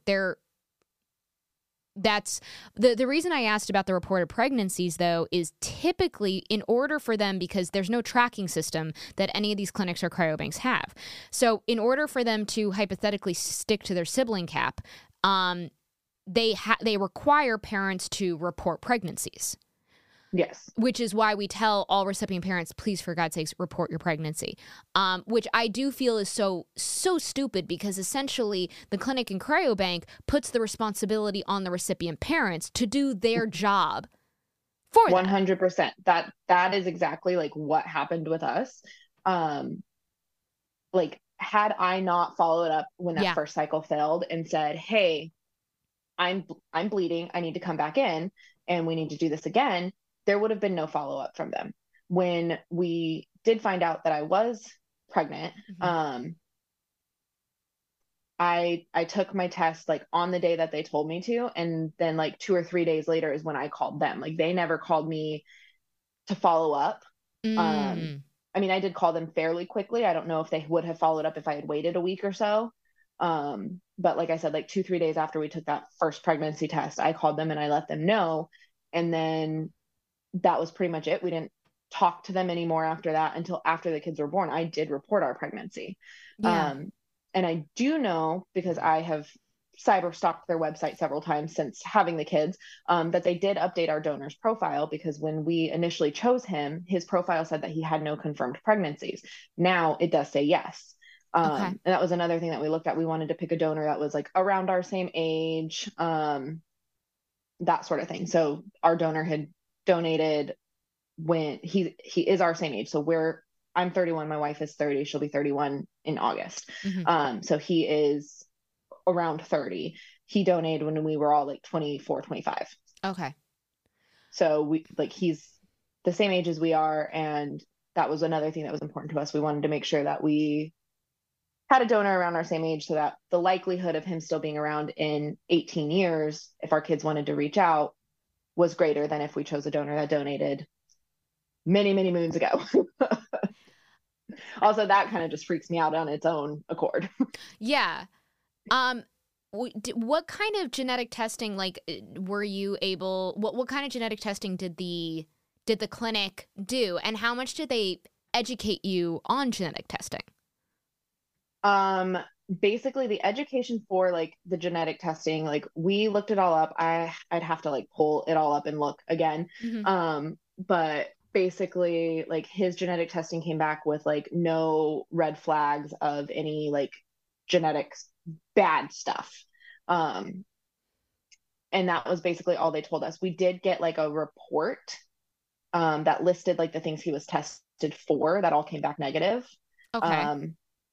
that's the reason I asked about the reported pregnancies, though, is typically in order for them, because there's no tracking system that any of these clinics or cryobanks have. So in order for them to hypothetically stick to their sibling cap, they require parents to report pregnancies. Yes. Which is why we tell all recipient parents, please, for God's sakes, report your pregnancy. Which I do feel is so stupid, because essentially the clinic and cryobank puts the responsibility on the recipient parents to do their job for 100%. That is exactly like what happened with us. Like had I not followed up when that first cycle failed and said, hey, I'm bleeding, I need to come back in and we need to do this again, there would have been no follow-up from them. When we did find out that I was pregnant, I took my test like on the day that they told me to, and then like 2 or 3 days later is when I called them. Like they never called me to follow up. I mean, I did call them fairly quickly. I don't know if they would have followed up if I had waited a week or so. But like I said, like 2-3 days after we took that first pregnancy test, I called them and I let them know. And then that was pretty much it. We didn't talk to them anymore after that until after the kids were born. I did report our pregnancy. And I do know, because I have cyber stalked their website several times since having the kids, that they did update our donor's profile, because when we initially chose him, his profile said that he had no confirmed pregnancies. Now it does say yes. And that was another thing that we looked at. We wanted to pick a donor that was like around our same age, that sort of thing. So our donor had donated when he is our same age. So I'm 31, my wife is 30, she'll be 31 in August. So he is around 30. He donated when we were all like 24, 25. Okay. So he's the same age as we are, and that was another thing that was important to us. We wanted to make sure that we had a donor around our same age, so that the likelihood of him still being around in 18 years, if our kids wanted to reach out, was greater than if we chose a donor that donated many, many moons ago. Also, that kind of just freaks me out on its own accord. Yeah. What kind of genetic testing, like, were you able, what kind of genetic testing did the clinic do, and how much did they educate you on genetic testing? Basically the education for like the genetic testing, like we looked it all up. I'd have to like pull it all up and look again. But basically like his genetic testing came back with like no red flags of any like genetics bad stuff. And that was basically all they told us. We did get like a report that listed like the things he was tested for, that all came back negative. Okay.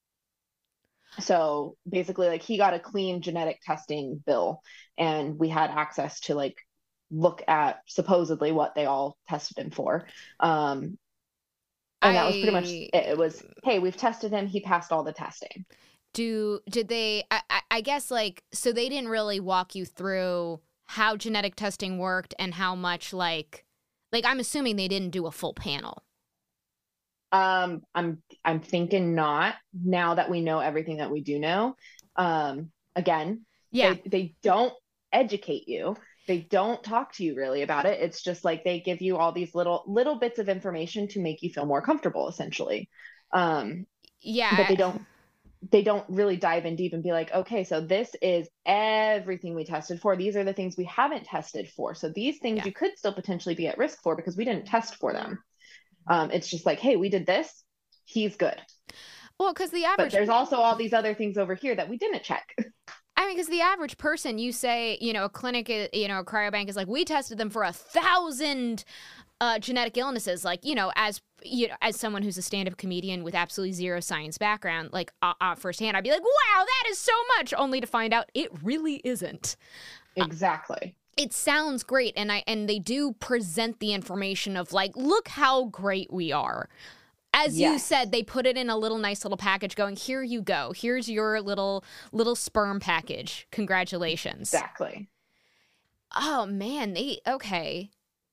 So basically like he got a clean genetic testing bill, and we had access to like look at supposedly what they all tested him for. And that was pretty much it. It was, hey, we've tested him, he passed all the testing. Did they, I guess like, so they didn't really walk you through how genetic testing worked and how much like I'm assuming they didn't do a full panel. I'm thinking not, now that we know everything that we do know. Again, they don't educate you. They don't talk to you really about it. It's just like they give you all these little bits of information to make you feel more comfortable, essentially. But Yeah. they don't really dive in deep and be like, okay, so this is everything we tested for. These are the things we haven't tested for. So these things Yeah. you could still potentially be at risk for because we didn't test for them. It's just like, hey, we did this. He's good. Well, because the But average, there's also all these other things over here that we didn't check. I mean, because the average person, you say, a clinic, a cryobank is like, we tested them for 1,000 genetic illnesses. Like, as someone who's a stand-up comedian with absolutely zero science background, like firsthand, I'd be like, wow, that is so much, only to find out it really isn't. Exactly. It sounds great, and they do present the information of like, look how great we are. As you said, they put it in a nice little package going, here you go. Here's your little sperm package. Congratulations. Exactly. Oh man, okay.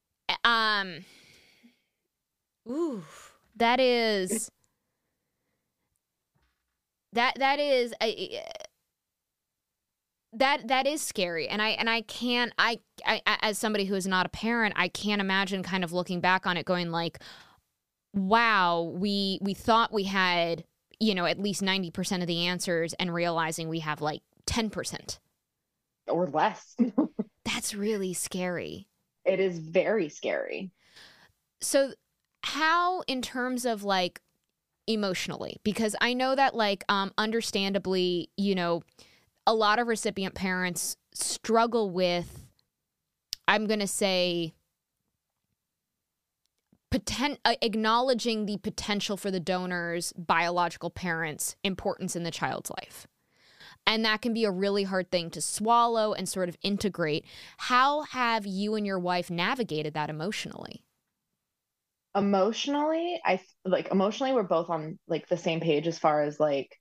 Ooh, that is that is that is scary, and I can't I as somebody who is not a parent, I can't imagine kind of looking back on it going like, wow, we thought we had, at least 90% of the answers and realizing we have like 10%. Or less. That's really scary. It is very scary. So how, in terms of like emotionally, because I know that like, understandably, a lot of recipient parents struggle with, I'm going to say, acknowledging the potential for the donor's biological parents' importance in the child's life. And that can be a really hard thing to swallow and sort of integrate. How have you and your wife navigated that emotionally? Emotionally, we're both on like the same page as far as like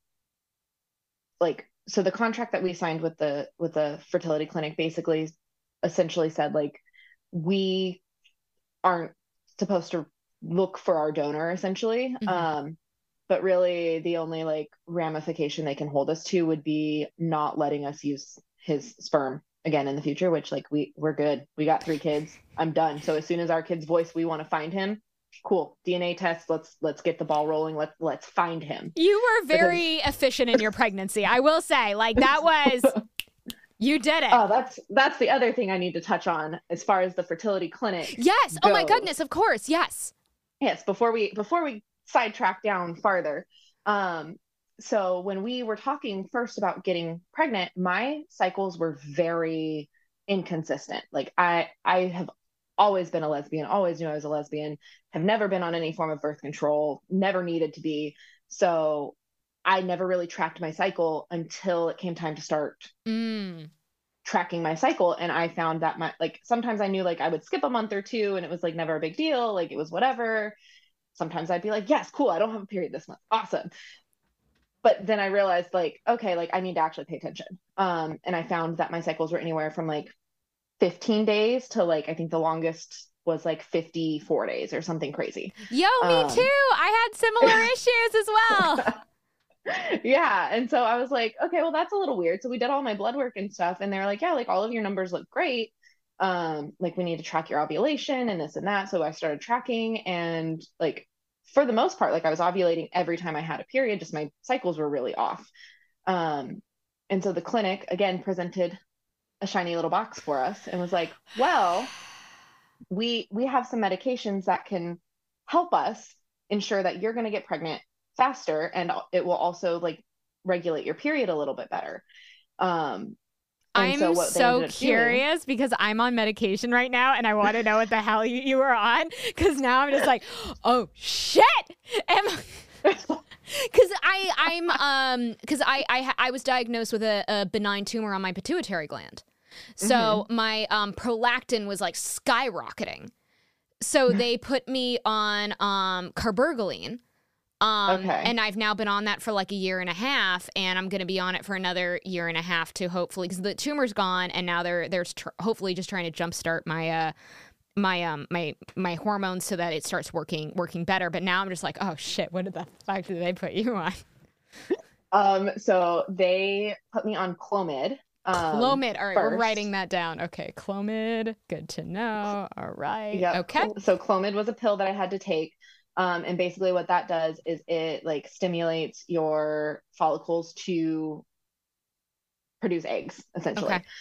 so the contract that we signed with the fertility clinic basically essentially said like we aren't supposed to look for our donor essentially. Mm-hmm. But really the only like ramification they can hold us to would be not letting us use his sperm again in the future, which like we're good. We got 3 kids. I'm done. So as soon as our kid's voice, we want to find him. Cool. DNA test. Let's get the ball rolling. Let's find him. You were very efficient in your pregnancy. I will say, like that was, you did it. Oh, that's the other thing I need to touch on as far as the fertility clinic. Yes. Oh my goodness. Of course. Yes. Yes. Before we sidetrack down farther. So when we were talking first about getting pregnant, my cycles were very inconsistent. Like I have always been a lesbian, always knew I was a lesbian, have never been on any form of birth control, never needed to be. So I never really tracked my cycle until it came time to start tracking my cycle. And I found that sometimes I knew like I would skip a month or 2 and it was like never a big deal. Like it was whatever. Sometimes I'd be like, yes, cool. I don't have a period this month. Awesome. But then I realized like, okay, like I need to actually pay attention. And I found that my cycles were anywhere from like 15 days to like, I think the longest was like 54 days or something crazy. Yo, me too. I had similar issues as well. Yeah. And so I was like, okay, well, that's a little weird. So we did all my blood work and stuff. And they're like, yeah, like all of your numbers look great. Like we need to track your ovulation and this and that. So I started tracking, and like, for the most part, like I was ovulating every time I had a period, just my cycles were really off. And so the clinic again presented a shiny little box for us and was like, well, we have some medications that can help us ensure that you're going to get pregnant faster, and it will also like regulate your period a little bit better. I'm so curious because I'm on medication right now and I want to know what the hell you were on, because now I'm just like, oh shit. Because I was diagnosed with a benign tumor on my pituitary gland. So my prolactin was like skyrocketing. So they put me on carbergoline. And I've now been on that for like a year and a half, and I'm going to be on it for another year and a half to hopefully, because the tumor's gone, and now they're hopefully just trying to jumpstart my hormones so that it starts working better. But now I'm just like, oh shit, what the fuck did they put you on? So they put me on Clomid, Clomid. All right, we're first. writing that down. Okay, Clomid. Good to know. All right. Yep. Okay. So Clomid was a pill that I had to take. And basically what that does is it like stimulates your follicles to produce eggs, essentially. Okay.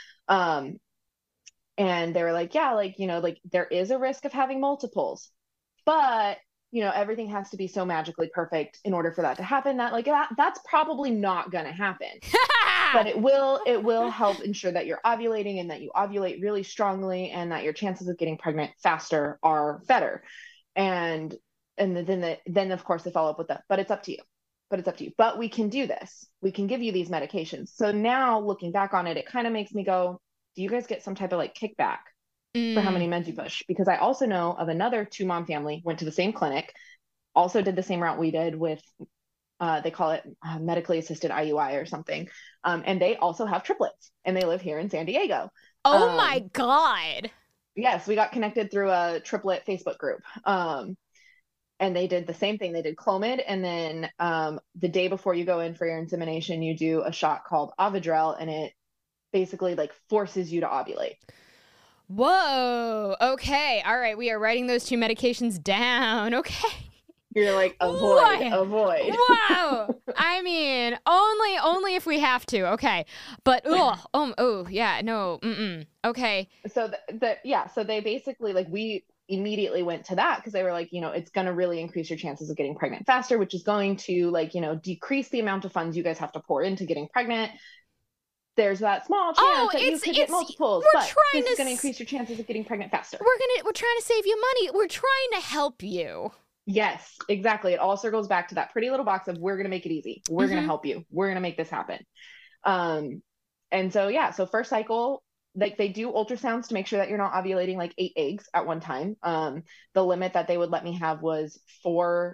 And they were like, yeah, like, like there is a risk of having multiples, but everything has to be so magically perfect in order for that to happen that like that's probably not going to happen. But it will help ensure that you're ovulating and that you ovulate really strongly and that your chances of getting pregnant faster are better. And then of course they follow up with that, but it's up to you. But we can do this. We can give you these medications. So now looking back on it, it kind of makes me go, do you guys get some type of like kickback for how many meds you push? Because I also know of another 2-mom family, went to the same clinic, also did the same route we did with they call it medically assisted IUI or something. And they also have triplets and they live here in San Diego. Oh my God. Yes, we got connected through a triplet Facebook group. And they did the same thing. They did Clomid. And then the day before you go in for your insemination, you do a shot called Ovidrel, and it basically like forces you to ovulate. Whoa. Okay. All right. We are writing those 2 medications down. Okay. You're like, avoid. Wow. I mean, only if we have to. Okay. But yeah, no. Okay. So so they basically like we immediately went to that because they were like, it's going to really increase your chances of getting pregnant faster, which is going to like, decrease the amount of funds you guys have to pour into getting pregnant. There's that small chance that you could get multiples, but this is going to increase your chances of getting pregnant faster. We're trying to save you money. We're trying to help you. Yes, exactly. It all circles back to that pretty little box of we're going to make it easy. We're going to help you. We're going to make this happen. And so, yeah, so first cycle, like they do ultrasounds to make sure that you're not ovulating like 8 eggs at one time. The limit that they would let me have was 4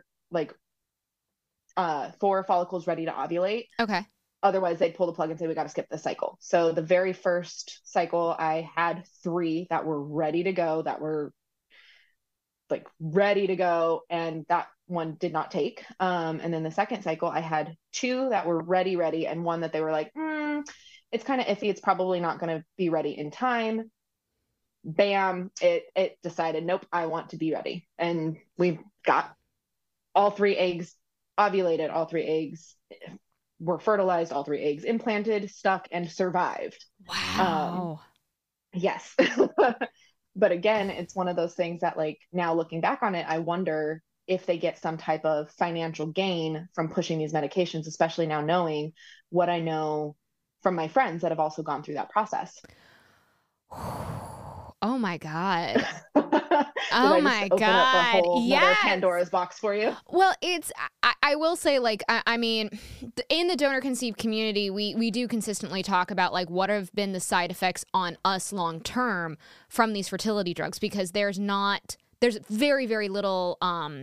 follicles ready to ovulate. Okay. Otherwise, they'd pull the plug and say, we got to skip this cycle. So the very first cycle, I had 3 that were ready to go, and that one did not take. And then the second cycle, I had 2 that were ready, and 1 that they were like, it's kind of iffy. It's probably not going to be ready in time. Bam, it decided, nope, I want to be ready. And we've got all 3 eggs ovulated, all 3 eggs were fertilized, all 3 eggs implanted, stuck, and survived. Wow. Yes. But again, it's one of those things that like now looking back on it, I wonder if they get some type of financial gain from pushing these medications, especially now knowing what I know from my friends that have also gone through that process. Oh my God. Oh my God. Yes. Pandora's box for you. Well, I will say, like, I mean, in the donor conceived community, we do consistently talk about like what have been the side effects on us long term from these fertility drugs, because there's very, very little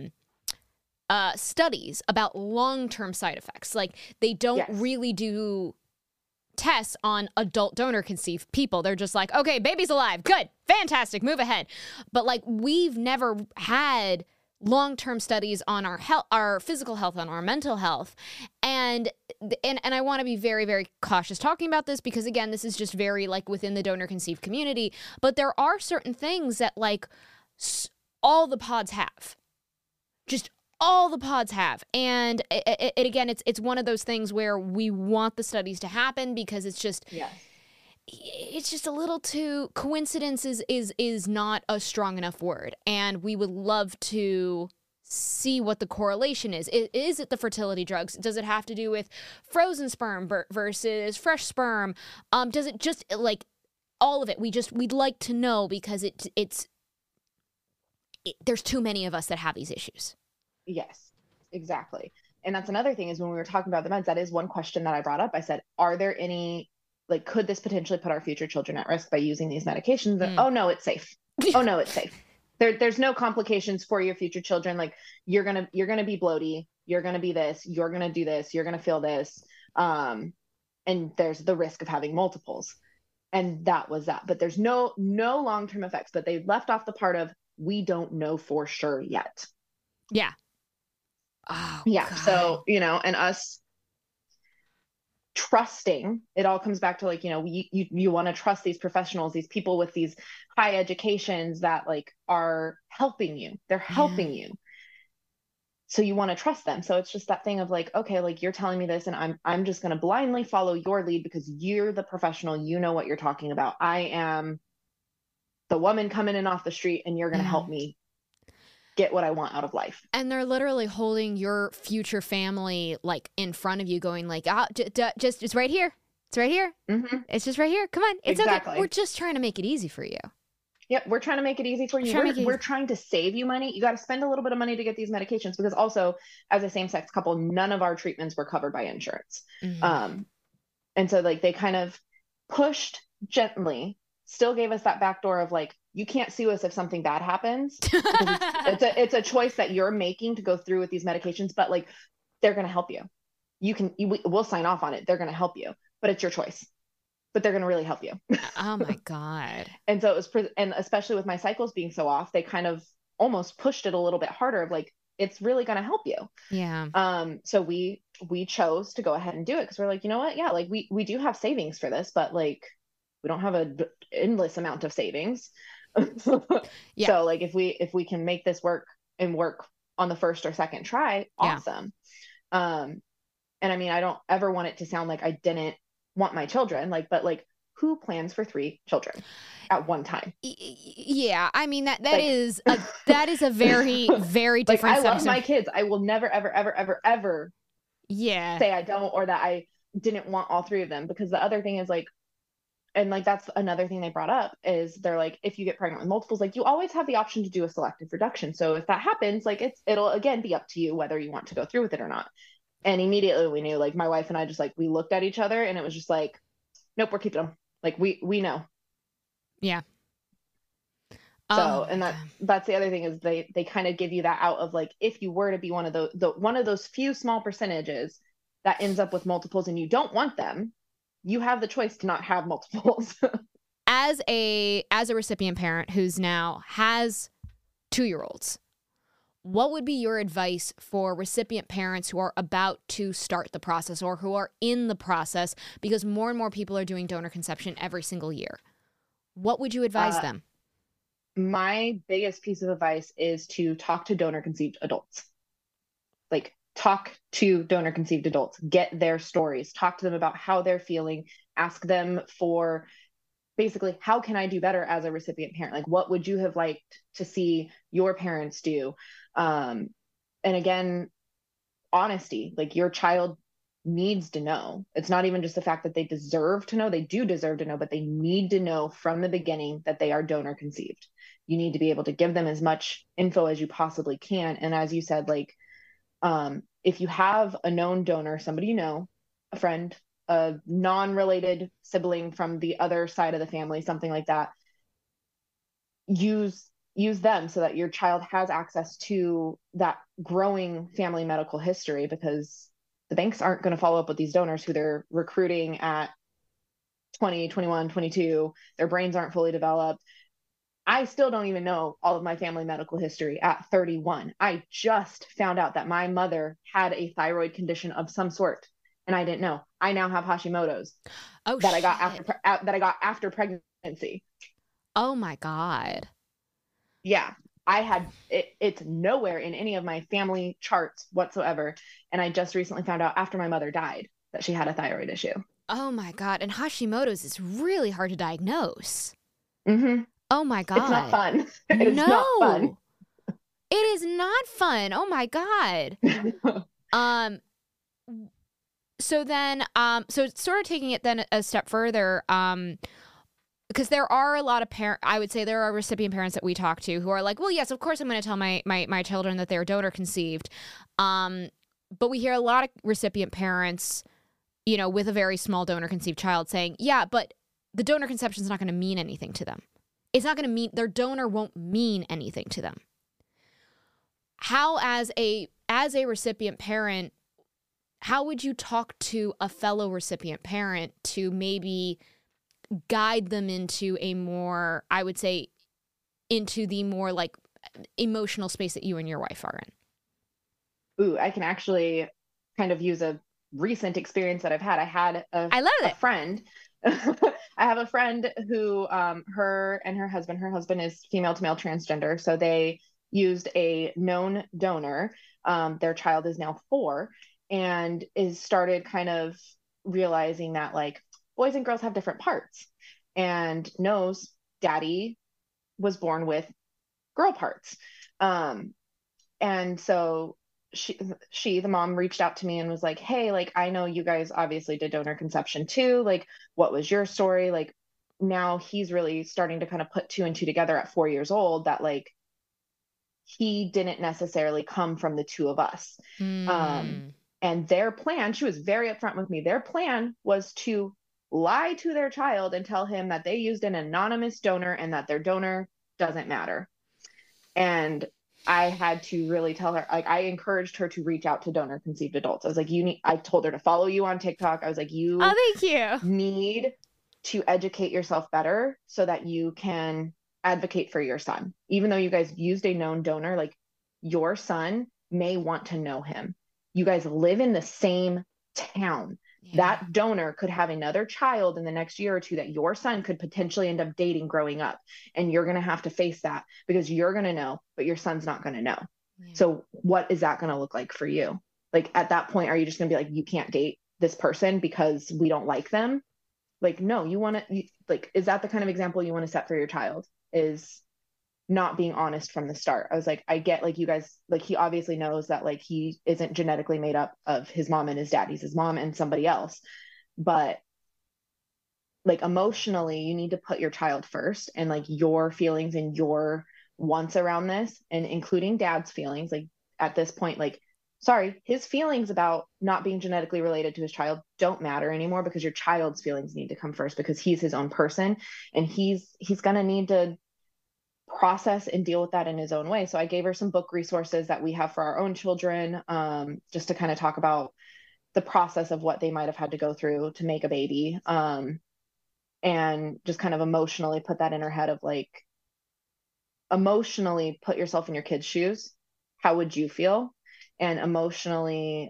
studies about long-term side effects. Like they don't really do tests on adult donor conceived people. They're just like, okay, baby's alive. Good. Fantastic. Move ahead. But like we've never had long-term studies on our health, our physical health, and our mental health. And I want to be very, very cautious talking about this because again, this is just very like within the donor conceived community, but there are certain things that like all the pods have. Just all the pods have. And again, it's one of those things where we want the studies to happen because it's just, it's just a little too, coincidence is not a strong enough word. And we would love to see what the correlation is. Is it the fertility drugs? Does it have to do with frozen sperm versus fresh sperm? Does it just like all of it? We'd like to know because there's too many of us that have these issues. Yes, exactly. And that's another thing is when we were talking about the meds, that is one question that I brought up. I said, are there any, like, could this potentially put our future children at risk by using these medications? And, oh no, it's safe. Oh no, it's safe. There's no complications for your future children. Like you're going to be bloaty. You're going to be this, you're going to do this, you're going to feel this. And there's the risk of having multiples. And that was that, but there's no long-term effects, but they left off the part of, we don't know for sure yet. Yeah. Oh, yeah. God. So, and us, trusting. It all comes back to like, you want to trust these professionals, these people with these high educations that like are helping you. They're helping you. So you want to trust them. So it's just that thing of like, okay, like you're telling me this and I'm just going to blindly follow your lead because you're the professional, you know what you're talking about. I am the woman coming in off the street and you're going to help me get what I want out of life. And they're literally holding your future family like in front of you going like, just it's right here. It's right here. Mm-hmm. It's just right here. Come on. It's exactly. Okay. We're just trying to make it easy for you. Yep, we're trying to make it easy for you. We're trying to save you money. You got to spend a little bit of money to get these medications because also, as a same-sex couple, none of our treatments were covered by insurance. And so like they kind of pushed gently, still gave us that back door of like, you can't sue us if something bad happens. It's a choice that you're making to go through with these medications, but like they're going to help you. We'll sign off on it. They're going to help you, but it's your choice. But they're going to really help you. Oh my God. And so it was, and especially with my cycles being so off, they kind of almost pushed it a little bit harder of like, it's really going to help you. Yeah. So we chose to go ahead and do it because we're like, you know what? Yeah, like we do have savings for this, but like we don't have an endless amount of savings. Yeah. So like if we can make this work and work on the first or second try, awesome. Yeah. And I mean, I don't ever want it to sound like I didn't want my children, like, but like who plans for 3 children at one time? Yeah, I mean that is a very very different. Like I love my kids. I will never ever say I don't or that I didn't want all 3 of them because the other thing is like, and like that's another thing they brought up is they're like, if you get pregnant with multiples, like you always have the option to do a selective reduction. So if that happens, like it'll again be up to you whether you want to go through with it or not. And immediately we knew, like my wife and I just like, we looked at each other and it was just like, nope, we're keeping them. Like we know. Yeah. So, and that's the other thing is they kind of give you that out of like, if you were to be one of those few small percentages that ends up with multiples and you don't want them, you have the choice to not have multiples. As a recipient parent who's now has 2-year-olds, what would be your advice for recipient parents who are about to start the process or who are in the process because more and more people are doing donor conception every single year? What would you advise them? My biggest piece of advice is to talk to donor conceived adults. Like talk to donor conceived adults, get their stories, talk to them about how they're feeling, ask them for basically, how can I do better as a recipient parent? Like, what would you have liked to see your parents do? And again, honesty, like your child needs to know. It's not even just the fact that they deserve to know. They do deserve to know, but they need to know from the beginning that they are donor conceived. You need to be able to give them as much info as you possibly can. And as you said, like, if you have a known donor, somebody you know, a friend, a non-related sibling from the other side of the family, something like that, use them so that your child has access to that growing family medical history, because the banks aren't going to follow up with these donors who they're recruiting at 20, 21, 22. Their brains aren't fully developed. I still don't even know all of my family medical history at 31. I just found out that my mother had a thyroid condition of some sort, and I didn't know. I now have Hashimoto's that I got after pregnancy. Oh my God. Yeah, I had it's nowhere in any of my family charts whatsoever, and I just recently found out after my mother died that she had a thyroid issue. Oh my God. And Hashimoto's is really hard to diagnose. Mm-hmm. Oh my God. It's not fun. It's not fun. It is not fun. Oh my God. So then, so sort of taking it then a step further, because there are a lot of I would say there are recipient parents that we talk to who are like, well, yes, of course I'm going to tell my children that they're donor conceived. But we hear a lot of recipient parents, you know, with a very small donor conceived child saying, yeah, but the donor conception is not going to mean anything to them. It's not going to mean, their donor won't mean anything to them. How, as a recipient parent, how would you talk to a fellow recipient parent to maybe guide them into a more, I would say, into the more like emotional space that you and your wife are in? Ooh, I can actually kind of use a recent experience that I've had. I had I love a it. friend. I have a friend who, her and her husband is female to male transgender. So they used a known donor. Their child is now 4 and is started kind of realizing that like boys and girls have different parts and knows daddy was born with girl parts. And so the mom reached out to me and was like, hey, like, I know you guys obviously did donor conception too. Like, what was your story? Like, now he's really starting to kind of put 2 and 2 together at 4 years old that like he didn't necessarily come from the 2 of us. And their plan, she was very upfront with me, their plan was to lie to their child and tell him that they used an anonymous donor and that their donor doesn't matter. And I had to really tell her, like, I encouraged her to reach out to donor conceived adults. I was like, I told her to follow you on TikTok. I was like, Oh, thank you. need to educate yourself better so that you can advocate for your son. Even though you guys used a known donor, like your son may want to know him. You guys live in the same town. Yeah. That donor could have another child in the next year or 2 that your son could potentially end up dating growing up. And you're going to have to face that because you're going to know, but your son's not going to know. Yeah. So what is that going to look like for you? Like at that point, are you just going to be like, you can't date this person because we don't like them? Like, no, you want to, like, is that the kind of example you want to set for your child? Is not being honest from the start. I was like, I get like you guys, like he obviously knows that like he isn't genetically made up of his mom and his dad. He's his mom and somebody else. But like emotionally, you need to put your child first and like your feelings and your wants around this and including dad's feelings. Like at this point, like, sorry, his feelings about not being genetically related to his child don't matter anymore because your child's feelings need to come first because he's his own person and he's going to need to process and deal with that in his own way. So I gave her some book resources that we have for our own children, just to kind of talk about the process of what they might have had to go through to make a baby, and just kind of emotionally put that in her head of like, emotionally put yourself in your kid's shoes. How would you feel? And emotionally,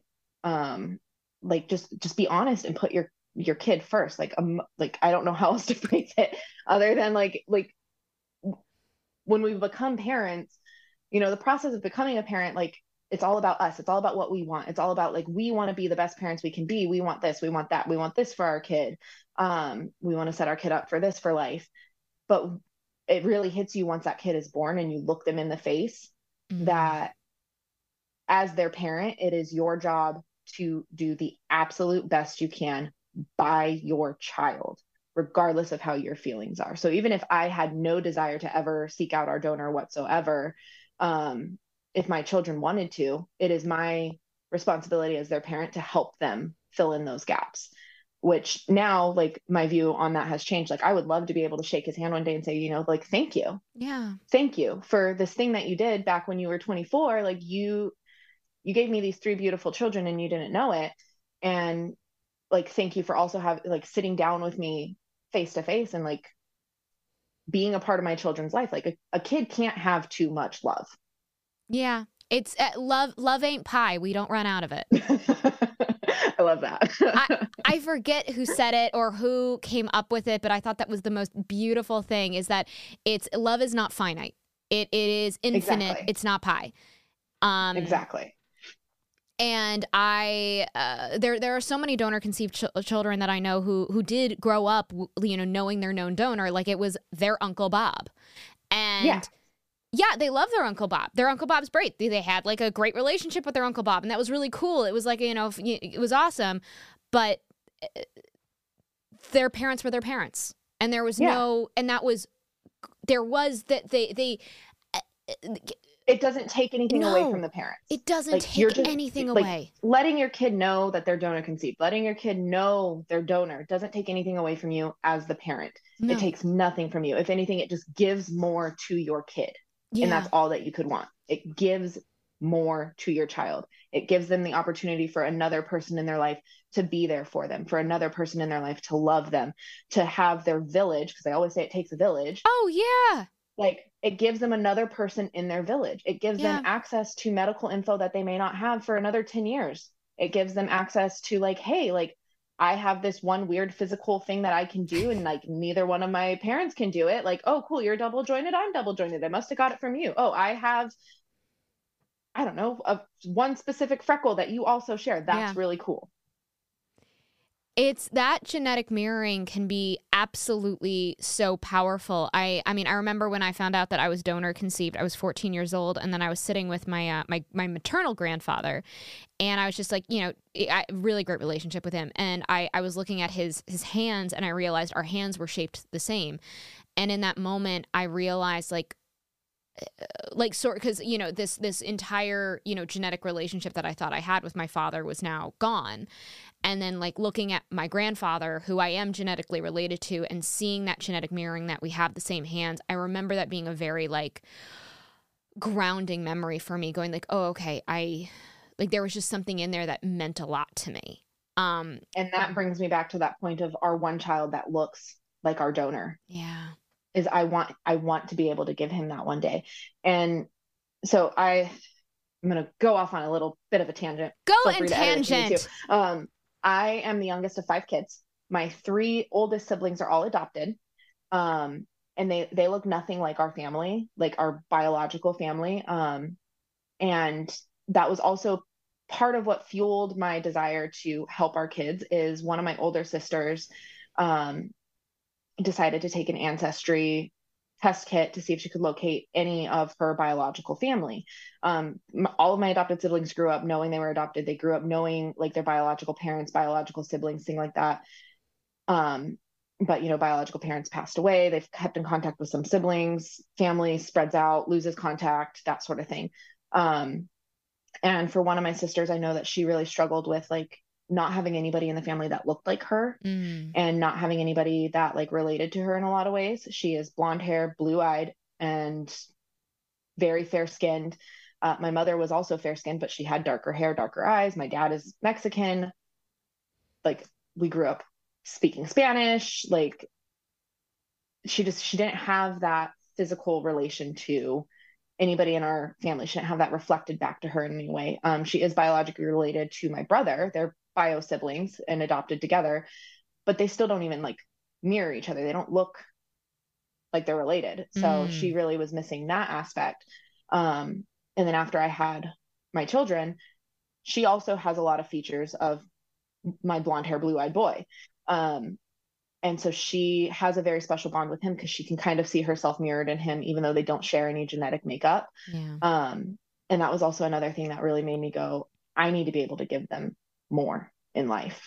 like just be honest and put your kid first. Like I don't know how else to phrase it other than like when we become parents, you know, the process of becoming a parent, like it's all about us. It's all about what we want. It's all about like, we want to be the best parents we can be. We want this, we want that. We want this for our kid. We want to set our kid up for this for life. But it really hits you once that kid is born and you look them in the face, that as their parent, it is your job to do the absolute best you can by your child, regardless of how your feelings are. So even if I had no desire to ever seek out our donor whatsoever, if my children wanted to, it is my responsibility as their parent to help them fill in those gaps, which now like my view on that has changed. Like I would love to be able to shake his hand one day and say, you know, like, thank you. Yeah. Thank you for this thing that you did back when you were 24. Like you gave me these 3 beautiful children and you didn't know it. And like, thank you for also having like sitting down with me face to face and like being a part of my children's life. Like a kid can't have too much love. Yeah. It's love ain't pie. We don't run out of it. I love that. I forget who said it or who came up with it, but I thought that was the most beautiful thing is that love is not finite. It is infinite. Exactly. It's not pie. Exactly. And there are so many donor conceived children that I know who did grow up, you know, knowing their known donor, like it was their Uncle Bob. And yeah, they love their Uncle Bob. Their Uncle Bob's great. They had like a great relationship with their Uncle Bob. And that was really cool. It was like, you know, it was awesome. But their parents were their parents. And there was it doesn't take anything away from the parents. It doesn't take anything away. Letting your kid know that they're donor conceived, letting your kid know they're donor doesn't take anything away from you as the parent. No. It takes nothing from you. If anything, it just gives more to your kid. Yeah. And that's all that you could want. It gives more to your child. It gives them the opportunity for another person in their life to be there for them, for another person in their life to love them, to have their village, because I always say it takes a village. Oh, yeah. Like it gives them another person in their village. It gives them access to medical info that they may not have for another 10 years. It gives them access to like, hey, like I have this one weird physical thing that I can do, and like neither one of my parents can do it. Like, oh, cool, you're double jointed, I'm double jointed. I must have got it from you. Oh, I have, I don't know, one specific freckle that you also share. Yeah. That's really cool. It's that genetic mirroring can be absolutely so powerful. I mean, I remember when I found out that I was donor conceived, I was 14 years old, and then I was sitting with my maternal grandfather, and I was just like, really great relationship with him. And I was looking at his hands, and I realized our hands were shaped the same. And in that moment, I realized sort, because this entire genetic relationship that I thought I had with my father was now gone. And then like looking at my grandfather, who I am genetically related to, and seeing that genetic mirroring, that we have the same hands, I remember that being a very like grounding memory for me, going like, oh, okay, there was just something in there that meant a lot to me. And that brings me back to that point of our one child that looks like our donor. Yeah. Is I want to be able to give him that one day. And so I'm going to go off on a little bit of a tangent. Go and tangent. I am the youngest of 5 kids. My 3 oldest siblings are all adopted. And they look nothing like our family, like our biological family. And that was also part of what fueled my desire to help our kids. Is one of my older sisters decided to take an ancestry test kit to see if she could locate any of her biological family. All of my adopted siblings grew up knowing they were adopted. They grew up knowing like their biological parents, biological siblings, thing like that. But biological parents passed away. They've kept in contact with some siblings. Family spreads out, loses contact, that sort of thing. And for one of my sisters, I know that she really struggled with like not having anybody in the family that looked like her, and not having anybody that like related to her in a lot of ways. She is blonde hair, blue eyed, and very fair skinned. My mother was also fair skinned, but she had darker hair, darker eyes. My dad is Mexican. Like we grew up speaking Spanish. Like she didn't have that physical relation to anybody in our family. She didn't have that reflected back to her in any way. She is biologically related to my brother. They're bio siblings and adopted together, but they still don't even like mirror each other. They don't look like they're related. So she really was missing that aspect. And then after I had my children, she also has a lot of features of my blonde hair, blue eyed boy. And so she has a very special bond with him because she can kind of see herself mirrored in him, even though they don't share any genetic makeup. Yeah. And that was also another thing that really made me go, I need to be able to give them more in life.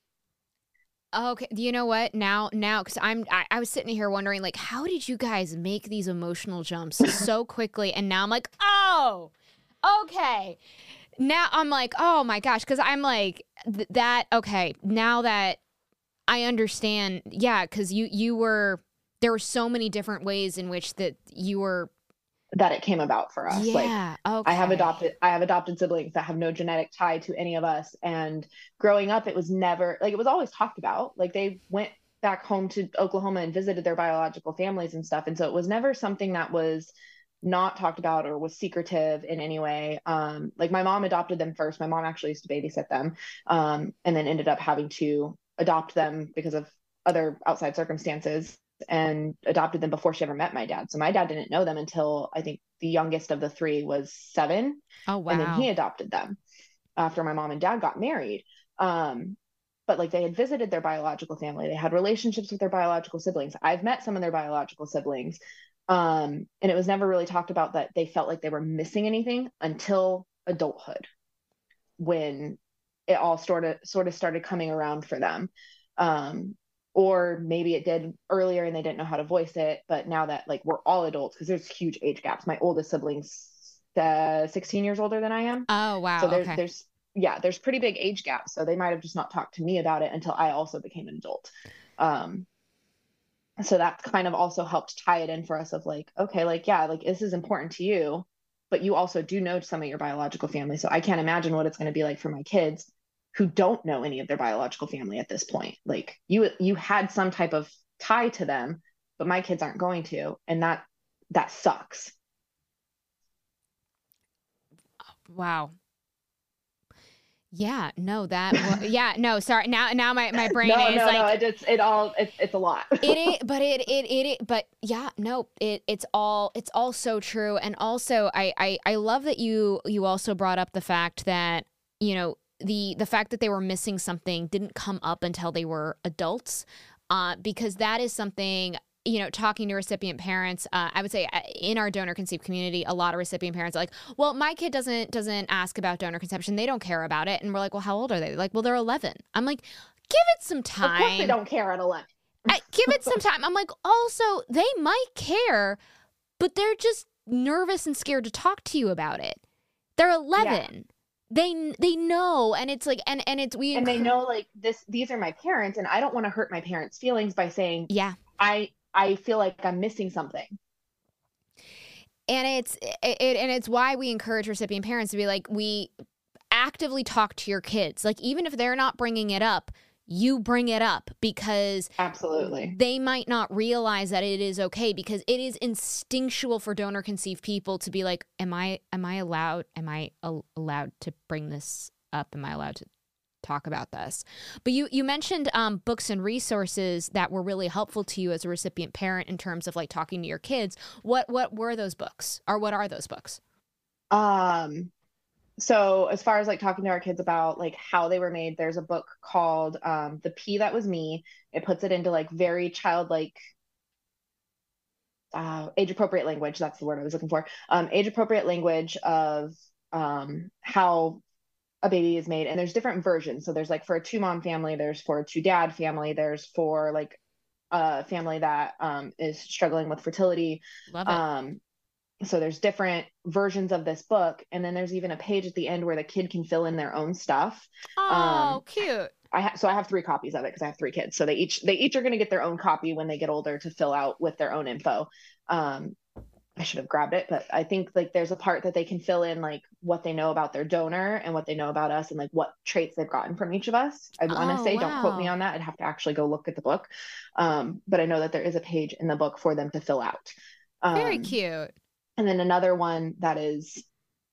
Okay, you know what? Now, because I was sitting here wondering, like, how did you guys make these emotional jumps so quickly? And now I'm like, oh, okay. Now I'm like, oh my gosh, because I'm like that. Okay, now that I understand, yeah, because there were so many different ways in which that it came about for us. Yeah. Like okay. I have adopted siblings that have no genetic tie to any of us. And growing up, it was never like, it was always talked about. Like they went back home to Oklahoma and visited their biological families and stuff. And so it was never something that was not talked about or was secretive in any way. Like my mom adopted them first. My mom actually used to babysit them, and then ended up having to adopt them because of other outside circumstances, and adopted them before she ever met my dad. So my dad didn't know them until I think the youngest of the 3 was 7. Oh, wow. And then he adopted them after my mom and dad got married. But like they had visited their biological family. They had relationships with their biological siblings. I've met some of their biological siblings. And it was never really talked about that they felt like they were missing anything until adulthood, when it all sort of started coming around for them. Or maybe it did earlier and they didn't know how to voice it. But now that like we're all adults, because there's huge age gaps. My oldest sibling's 16 years older than I am. Oh, wow. So okay. there's pretty big age gaps. So they might have just not talked to me about it until I also became an adult. So that kind of also helped tie it in for us of like, okay, like, yeah, like this is important to you, but you also do know some of your biological family. So I can't imagine what it's going to be like for my kids who don't know any of their biological family at this point. Like you had some type of tie to them, but my kids aren't going to, and that sucks. Wow. Yeah, no, yeah, no, sorry. Now my brain No, is no, like, no. It's a lot. but yeah, no, it's all so true. And also, I love that you also brought up the fact that, you know, the fact that they were missing something didn't come up until they were adults, because that is something, you know, talking to recipient parents, I would say in our donor conceived community, a lot of recipient parents are like, well, my kid doesn't ask about donor conception. They don't care about it. And we're like, well, how old are they? They're like, well, they're 11. I'm like, give it some time. Of course they don't care at 11. Give it some time. I'm like, also, they might care, but they're just nervous and scared to talk to you about it. They're 11. Yeah. They know, and it's like, and it's they know, like, these are my parents, and I don't want to hurt my parents' feelings by saying, yeah, I feel like I'm missing something. And it's why we encourage recipient parents to be like, we actively talk to your kids. Like, even if they're not bringing it up, you bring it up, because absolutely they might not realize that it is okay, because it is instinctual for donor conceived people to be like, am I allowed to bring this up? Am I allowed to talk about this? But you mentioned books and resources that were really helpful to you as a recipient parent in terms of like talking to your kids. What were those books, or what are those books? So as far as like talking to our kids about like how they were made, there's a book called The Pea That Was Me. It puts it into like very childlike, age appropriate language. That's the word I was looking for. Age appropriate language of how a baby is made. And there's different versions. So there's like for a 2-mom family, there's for a 2-dad family, there's for like a family that is struggling with fertility. Love it. So there's different versions of this book. And then there's even a page at the end where the kid can fill in their own stuff. Oh, cute. I have 3 copies of it because I have 3 kids. So they each are going to get their own copy when they get older to fill out with their own info. I should have grabbed it, but I think like there's a part that they can fill in like what they know about their donor and what they know about us and like what traits they've gotten from each of us. I want to say, wow. Don't quote me on that. I'd have to actually go look at the book. But I know that there is a page in the book for them to fill out. Very cute. And then another one that is,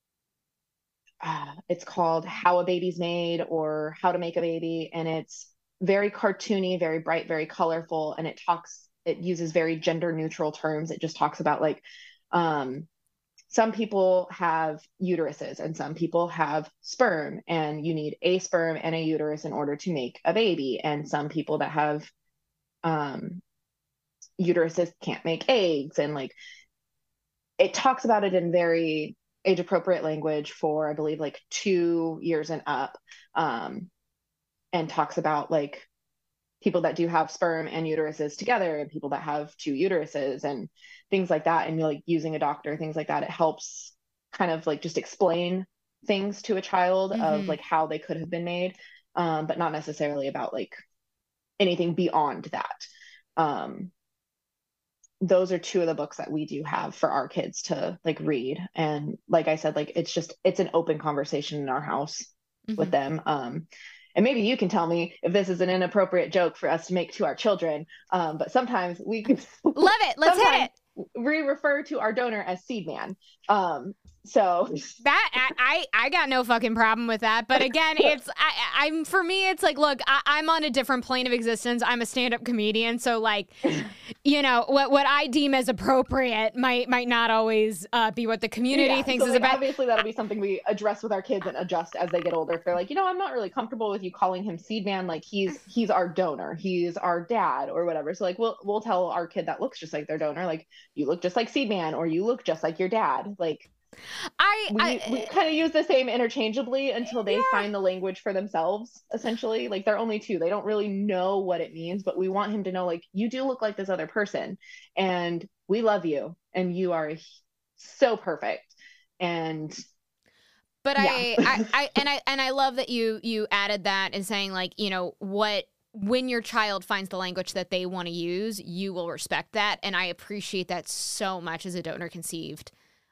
it's called How a Baby's Made, or How to Make a Baby. And it's very cartoony, very bright, very colorful. And it uses very gender neutral terms. It just talks about like, some people have uteruses and some people have sperm, and you need a sperm and a uterus in order to make a baby. And some people that have, uteruses can't make eggs. And like, it talks about it in very age appropriate language for, I believe, like 2 years and up. And talks about like people that do have sperm and uteruses together and people that have 2 uteruses and things like that. And like using a doctor, things like that. It helps kind of like just explain things to a child of like how they could have been made, but not necessarily about like anything beyond that. Those are 2 of the books that we do have for our kids to like read. And like I said, like it's an open conversation in our house with them. And maybe you can tell me if this is an inappropriate joke for us to make to our children. But sometimes we can love it. Let's hit it. We refer to our donor as Seed Man. So that I got no fucking problem with that. But again, I'm for me, it's like, look, I'm on a different plane of existence. I'm a stand-up comedian, so like, you know, what I deem as appropriate might not always be what the community thinks is about. Obviously, that'll be something we address with our kids and adjust as they get older. If they're like, you know, I'm not really comfortable with you calling him Seed Man. Like he's our donor. He's our dad or whatever. So like we'll tell our kid that looks just like their donor, like you look just like Seed Man or you look just like your dad. Like. We kind of use the same interchangeably until they find the language for themselves, essentially. Like they're only 2. They don't really know what it means, but we want him to know, like, you do look like this other person and we love you and you are so perfect. And but I love that you added that and saying like, you know, when your child finds the language that they want to use, you will respect that. And I appreciate that so much as a donor conceived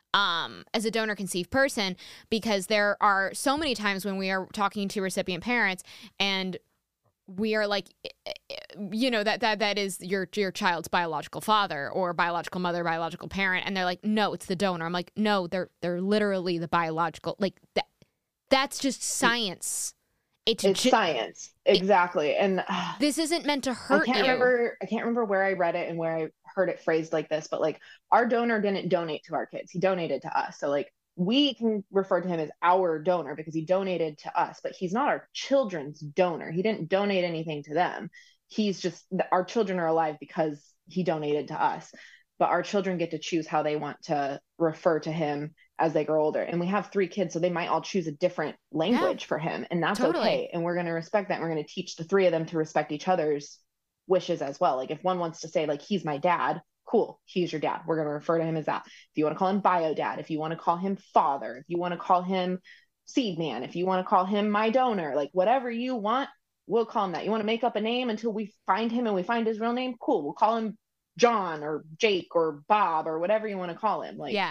person, because there are so many times when we are talking to recipient parents and we are like, you know, that is your child's biological father or biological mother, biological parent. And they're like, no, it's the donor. I'm like, no, they're literally the biological, like That's just science. It's science. Exactly. And this isn't meant to hurt you. I can't remember where I read it and where I heard it phrased like this, but like our donor didn't donate to our kids. He donated to us. So like we can refer to him as our donor because he donated to us, but he's not our children's donor. He didn't donate anything to them. He's just, our children are alive because he donated to us, but our children get to choose how they want to refer to him as they grow older. And we have 3 kids, so they might all choose a different language for him, and that's okay. And we're going to respect that. And we're going to teach the 3 of them to respect each other's wishes as well. Like if one wants to say like, he's my dad, cool, he's your dad. We're going to refer to him as that. If you want to call him bio dad, if you want to call him father, if you want to call him seed man, if you want to call him my donor, like whatever you want, we'll call him that. You want to make up a name until we find him and we find his real name, cool, we'll call him John or Jake or Bob or whatever you want to call him. Like, yeah,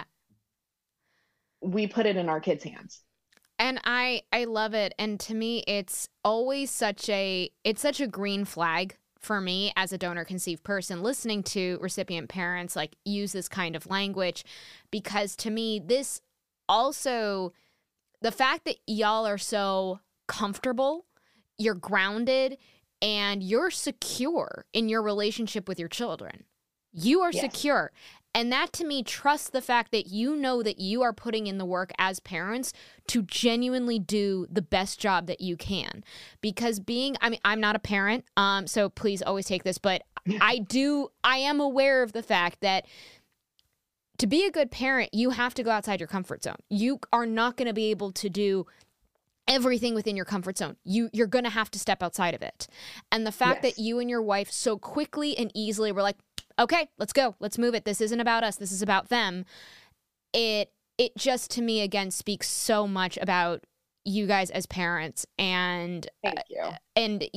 we put it in our kids' hands. And I love it. And to me, it's always such a green flag for me as a donor conceived person listening to recipient parents like use this kind of language, because to me, this also, the fact that y'all are so comfortable, you're grounded, and you're secure in your relationship with your children. You are secure. And that to me trusts the fact that you know that you are putting in the work as parents to genuinely do the best job that you can. Because I'm not a parent, so please always take this, but I am aware of the fact that to be a good parent, you have to go outside your comfort zone. You are not going to be able to do everything within your comfort zone. You're going to have to step outside of it. And the fact that you and your wife so quickly and easily were like, okay, let's go. Let's move it. This isn't about us. This is about them. It just, to me, again, speaks so much about you guys as parents. And thank you. And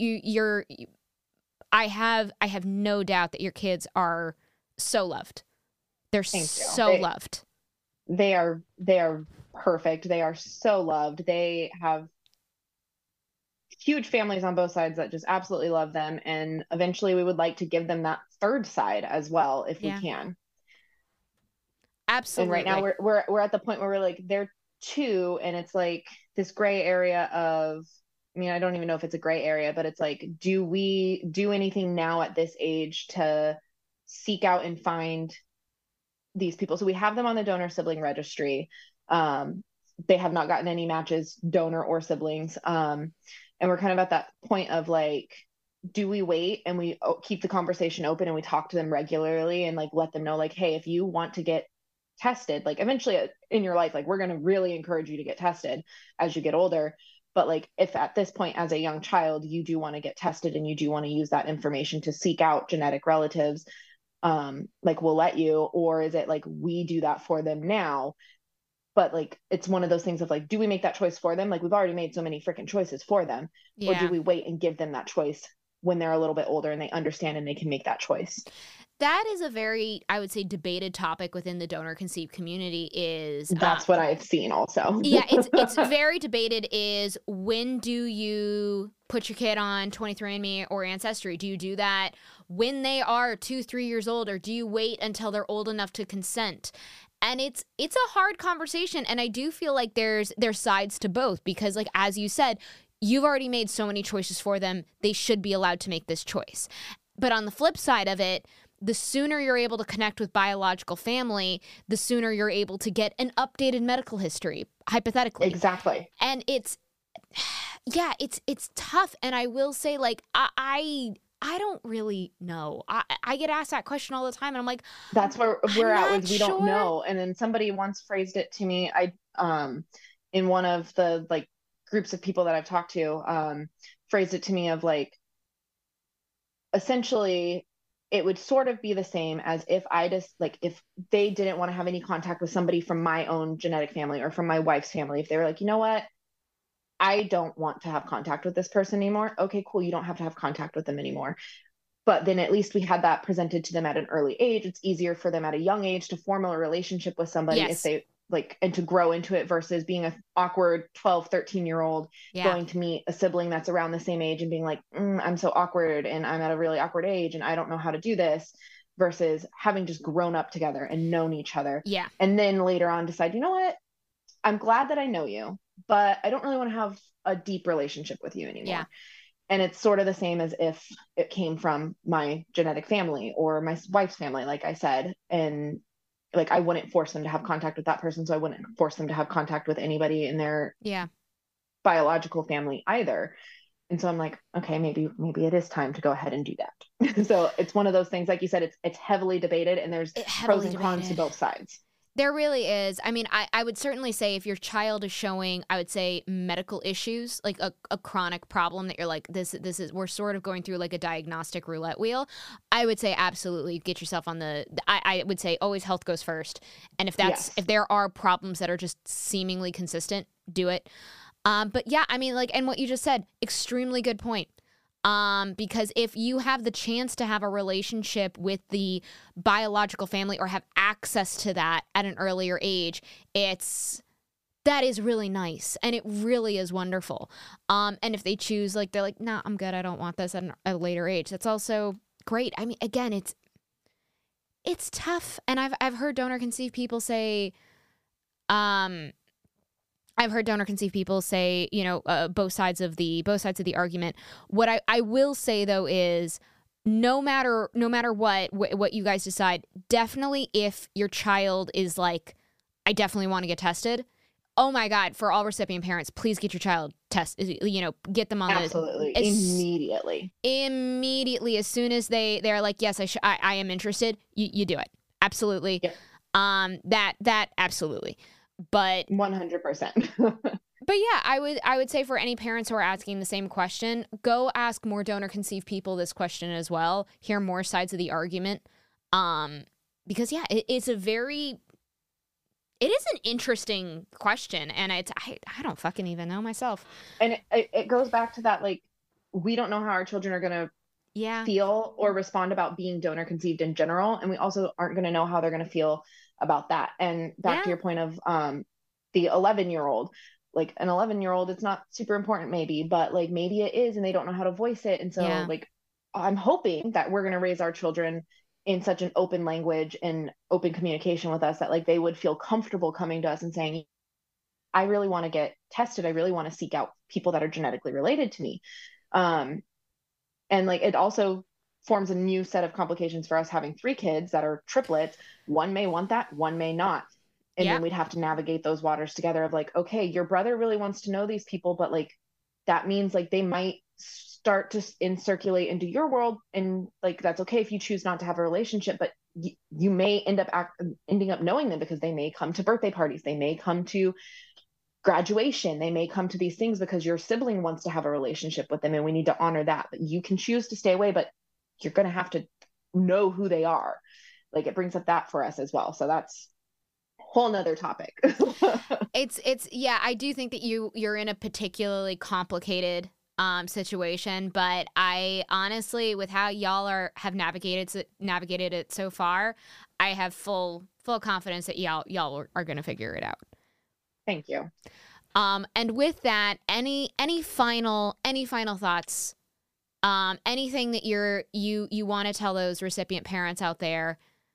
I have no doubt that your kids are so loved. They're so loved. They are perfect. They are so loved. They have huge families on both sides that just absolutely love them. And eventually we would like to give them that third side as well, if we can. Absolutely. And right now we're at the point where we're like, they're 2, and it's like this gray area of, I mean, I don't even know if it's a gray area, but it's like, do we do anything now at this age to seek out and find these people? So we have them on the donor sibling registry. They have not gotten any matches, donor or siblings. And we're kind of at that point of like, do we wait and we keep the conversation open and we talk to them regularly and like let them know like, hey, if you want to get tested, like eventually in your life, like we're going to really encourage you to get tested as you get older. But like if at this point as a young child, you do want to get tested and you do want to use that information to seek out genetic relatives, like we'll let you. Or is it like we do that for them now? But like, it's one of those things of like, do we make that choice for them? Like we've already made so many freaking choices for them. Or do we wait and give them that choice when they're a little bit older and they understand and they can make that choice? That is a very, I would say, debated topic within the donor conceived community is... That's what I've seen also. Yeah, it's very debated is when do you put your kid on 23andMe or Ancestry? Do you do that when they are 2-3 years old, or do you wait until they're old enough to consent? And it's a hard conversation, and I do feel like there's sides to both, because like as you said, you've already made so many choices for them. They should be allowed to make this choice. But on the flip side of it, the sooner you're able to connect with biological family, the sooner you're able to get an updated medical history, hypothetically. Exactly. And it's tough. And I will say, like, I don't really know. I get asked that question all the time, and I'm like, that's where we're at with we don't know. And then somebody once phrased it to me. In one of the like groups of people that I've talked to, phrased it to me of like, essentially, it would sort of be the same as if if they didn't want to have any contact with somebody from my own genetic family or from my wife's family. If they were like, you know what? I don't want to have contact with this person anymore. Okay, cool. You don't have to have contact with them anymore. But then at least we had that presented to them at an early age. It's easier for them at a young age to form a relationship with somebody if they like, and to grow into it versus being an awkward 12, 13-year-old going to meet a sibling that's around the same age and being like, I'm so awkward and I'm at a really awkward age and I don't know how to do this, versus having just grown up together and known each other. Yeah. And then later on decide, you know what? I'm glad that I know you, but I don't really want to have a deep relationship with you anymore. Yeah. And it's sort of the same as if it came from my genetic family or my wife's family, like I said. And like, I wouldn't force them to have contact with that person. So I wouldn't force them to have contact with anybody in their biological family either. And so I'm like, okay, maybe it is time to go ahead and do that. So it's one of those things, like you said, it's heavily debated, and there's pros and cons to both sides. There really is. I mean, I would certainly say if your child is showing, I would say, medical issues, like a chronic problem that you're like, this is, we're sort of going through like a diagnostic roulette wheel, I would say absolutely get yourself on I would say always health goes first. And if if there are problems that are just seemingly consistent, do it. But yeah, I mean, like, and what you just said, extremely good point. Because if you have the chance to have a relationship with the biological family or have access to that at an earlier age, that is really nice, and it really is wonderful. And if they choose, like, they're like, nah, I'm good, I don't want this at a later age, that's also great. I mean, again, it's tough, and I've heard donor conceived people say, you know, both sides of the argument. What I will say though is, no matter what you guys decide, definitely if your child is like, I definitely want to get tested. Oh my God! For all recipient parents, please get your child tested. You know, get them on immediately as soon as they're like, yes, I am interested. You do it, absolutely. Yep. That absolutely. But 100%. But yeah, I would say for any parents who are asking the same question, go ask more donor conceived people this question as well. Hear more sides of the argument. Because yeah, it is an interesting question, and I don't fucking even know myself. And it goes back to that, like, we don't know how our children are going to feel or respond about being donor conceived in general, and we also aren't going to know how they're going to feel about that. And back to your point of the 11-year-old, like an 11-year-old, it's not super important maybe, but like maybe it is, and they don't know how to voice it. And so like, I'm hoping that we're going to raise our children in such an open language and open communication with us that like they would feel comfortable coming to us and saying, I really want to get tested. I really want to seek out people that are genetically related to me. And like, it also forms a new set of complications for us having 3 kids that are triplets. One may want that, one may not. And then we'd have to navigate those waters together of like, okay, your brother really wants to know these people, but like, that means like they might start to circulate into your world. And like, that's okay if you choose not to have a relationship, but you may ending up knowing them because they may come to birthday parties. They may come to graduation. They may come to these things because your sibling wants to have a relationship with them, and we need to honor that. But you can choose to stay away, but you're going to have to know who they are. Like, it brings up that for us as well. So that's a whole nother topic. Yeah, I do think that you're in a particularly complicated situation, but I honestly, with how y'all have navigated it so far, I have full confidence that y'all are going to figure it out. Thank you. And with that, any final thoughts? Anything that you want to tell those recipient parents out there?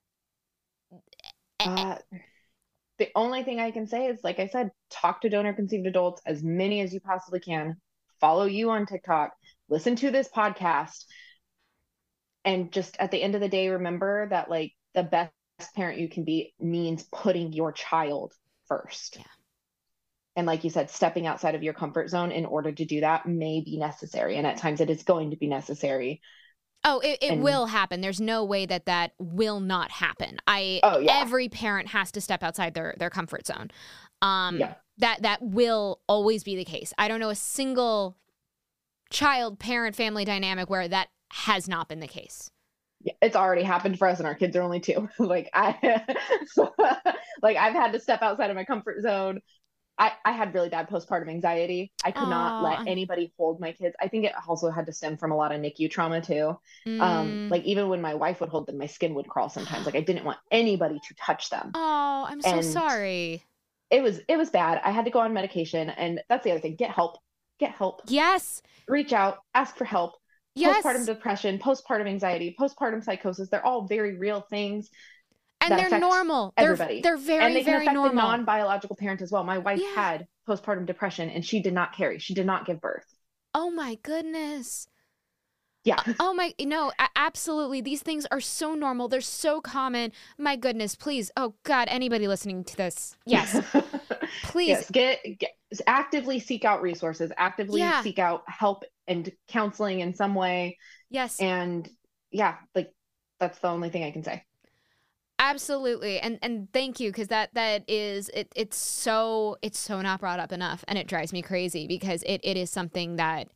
The only thing I can say is, like I said, talk to donor conceived adults, as many as you possibly can. Follow you on TikTok, listen to this podcast, and just at the end of the day, remember that like the best parent you can be means putting your child first. Yeah. And like you said, stepping outside of your comfort zone in order to do that may be necessary. And at times it is going to be necessary. Oh, it will happen. There's no way that will not happen. Every parent has to step outside their comfort zone. That will always be the case. I don't know a single child, parent, family dynamic where that has not been the case. Yeah, it's already happened for us, and our kids are only 2. Like I've had to step outside of my comfort zone. I had really bad postpartum anxiety. I could not let anybody hold my kids. I think it also had to stem from a lot of NICU trauma too. Like even when my wife would hold them, my skin would crawl sometimes. Like I didn't want anybody to touch them. Oh, I'm so sorry. It was bad. I had to go on medication, and that's the other thing. Get help. Yes. Reach out. Ask for help. Yes. Postpartum depression, postpartum anxiety, postpartum psychosis. They're all very real things. And they're normal. Everybody. They're very, and they can very affect normal. the non-biological parent as well. My wife had postpartum depression and she did not carry. She did not give birth. Oh my goodness. Yeah. Oh my, no, absolutely. These things are so normal. They're so common. My goodness, please. Oh God, anybody listening to this. Yes. Please. Yes. Actively seek out resources, actively seek out help and counseling in some way. Yes. And yeah, like that's the only thing I can say. Absolutely. And thank you, because that is it's so not brought up enough, and it drives me crazy because it is something that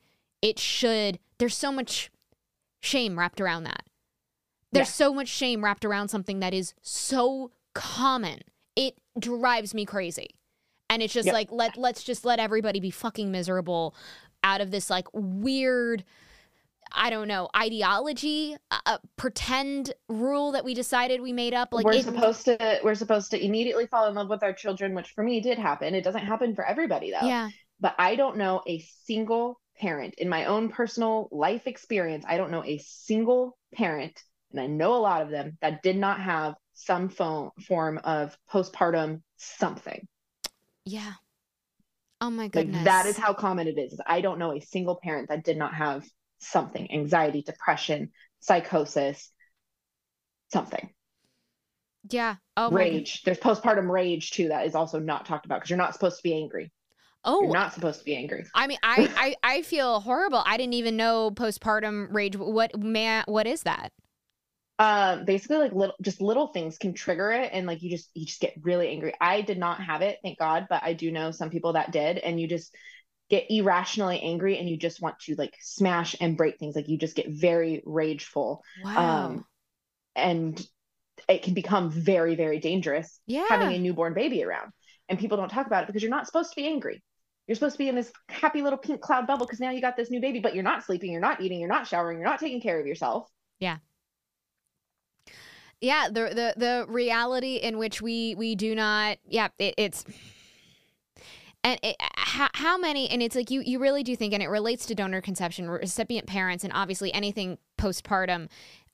there's so much shame wrapped around that. There's so much shame wrapped around something that is so common. It drives me crazy. And it's just like, let's just let everybody be fucking miserable out of this like weird, I don't know, ideology, pretend rule that we decided we made up. Like we're supposed to immediately fall in love with our children, which for me did happen. It doesn't happen for everybody though. Yeah. But I don't know a single parent in my own personal life experience. I don't know a single parent, and I know a lot of them, that did not have some form of postpartum something. Yeah. Oh my goodness. Like, that is how common it is. I don't know a single parent that did not have something: anxiety, depression, psychosis, something. Yeah. Oh, rage. There's postpartum rage too that is also not talked about, because you're not supposed to be angry. Oh, you're not supposed to be angry. I mean, I feel horrible. I didn't even know postpartum rage. What is that? Basically like little things can trigger it, and like you just get really angry. I did not have it, thank God, but I do know some people that did, and you just get irrationally angry and you just want to like smash and break things. Like you just get very rageful. Wow. And it can become very, very dangerous having a newborn baby around. And people don't talk about it because you're not supposed to be angry. You're supposed to be in this happy little pink cloud bubble because now you got this new baby, but you're not sleeping, you're not eating, you're not showering, you're not taking care of yourself. Yeah. Yeah, the reality in which we do not, it's, and how many, and it's like you really do think, and it relates to donor conception, recipient parents, and obviously anything postpartum,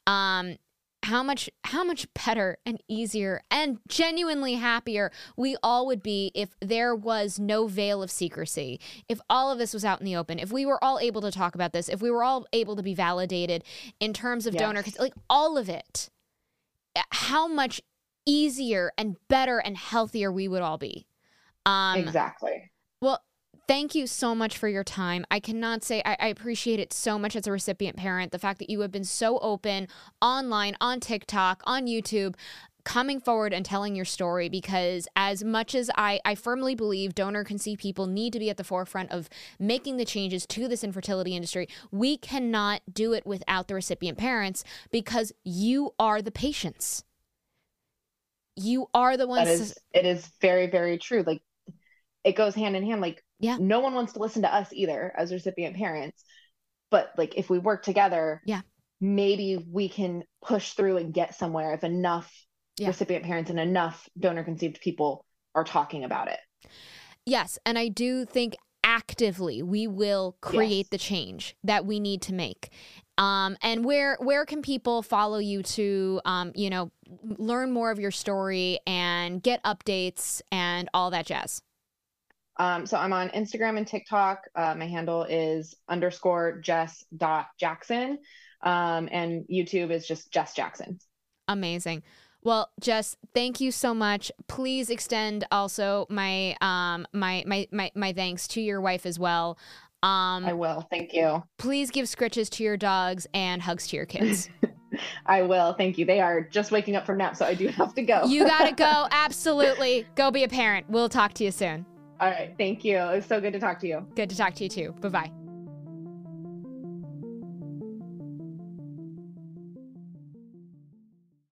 how much better and easier and genuinely happier we all would be if there was no veil of secrecy, if all of this was out in the open, if we were all able to talk about this, if we were all able to be validated in terms of donor, like all of it, how much easier and better and healthier we would all be. Exactly. Well, thank you so much for your time. I cannot say I appreciate it so much as a recipient parent. The fact that you have been so open online, on TikTok, on YouTube, coming forward and telling your story, because as much as I firmly believe donor conceived people need to be at the forefront of making the changes to this infertility industry, we cannot do it without the recipient parents, because you are the patients. You are the ones. It is very, very true. Like, it goes hand in hand. Like, no one wants to listen to us either as recipient parents, but like if we work together, maybe we can push through and get somewhere if enough recipient parents and enough donor conceived people are talking about it. Yes, and I do think actively we will create the change that we need to make. And where can people follow you to learn more of your story and get updates and all that jazz? So I'm on Instagram and TikTok. My handle is _Jess.Jackson. And YouTube is just Jess Jackson. Amazing. Well, Jess, thank you so much. Please extend also my my thanks to your wife as well. I will. Thank you. Please give scritches to your dogs and hugs to your kids. I will. Thank you. They are just waking up from nap, so I do have to go. You gotta go. Absolutely. Go be a parent. We'll talk to you soon. All right. Thank you. It was so good to talk to you. Good to talk to you too. Bye-bye.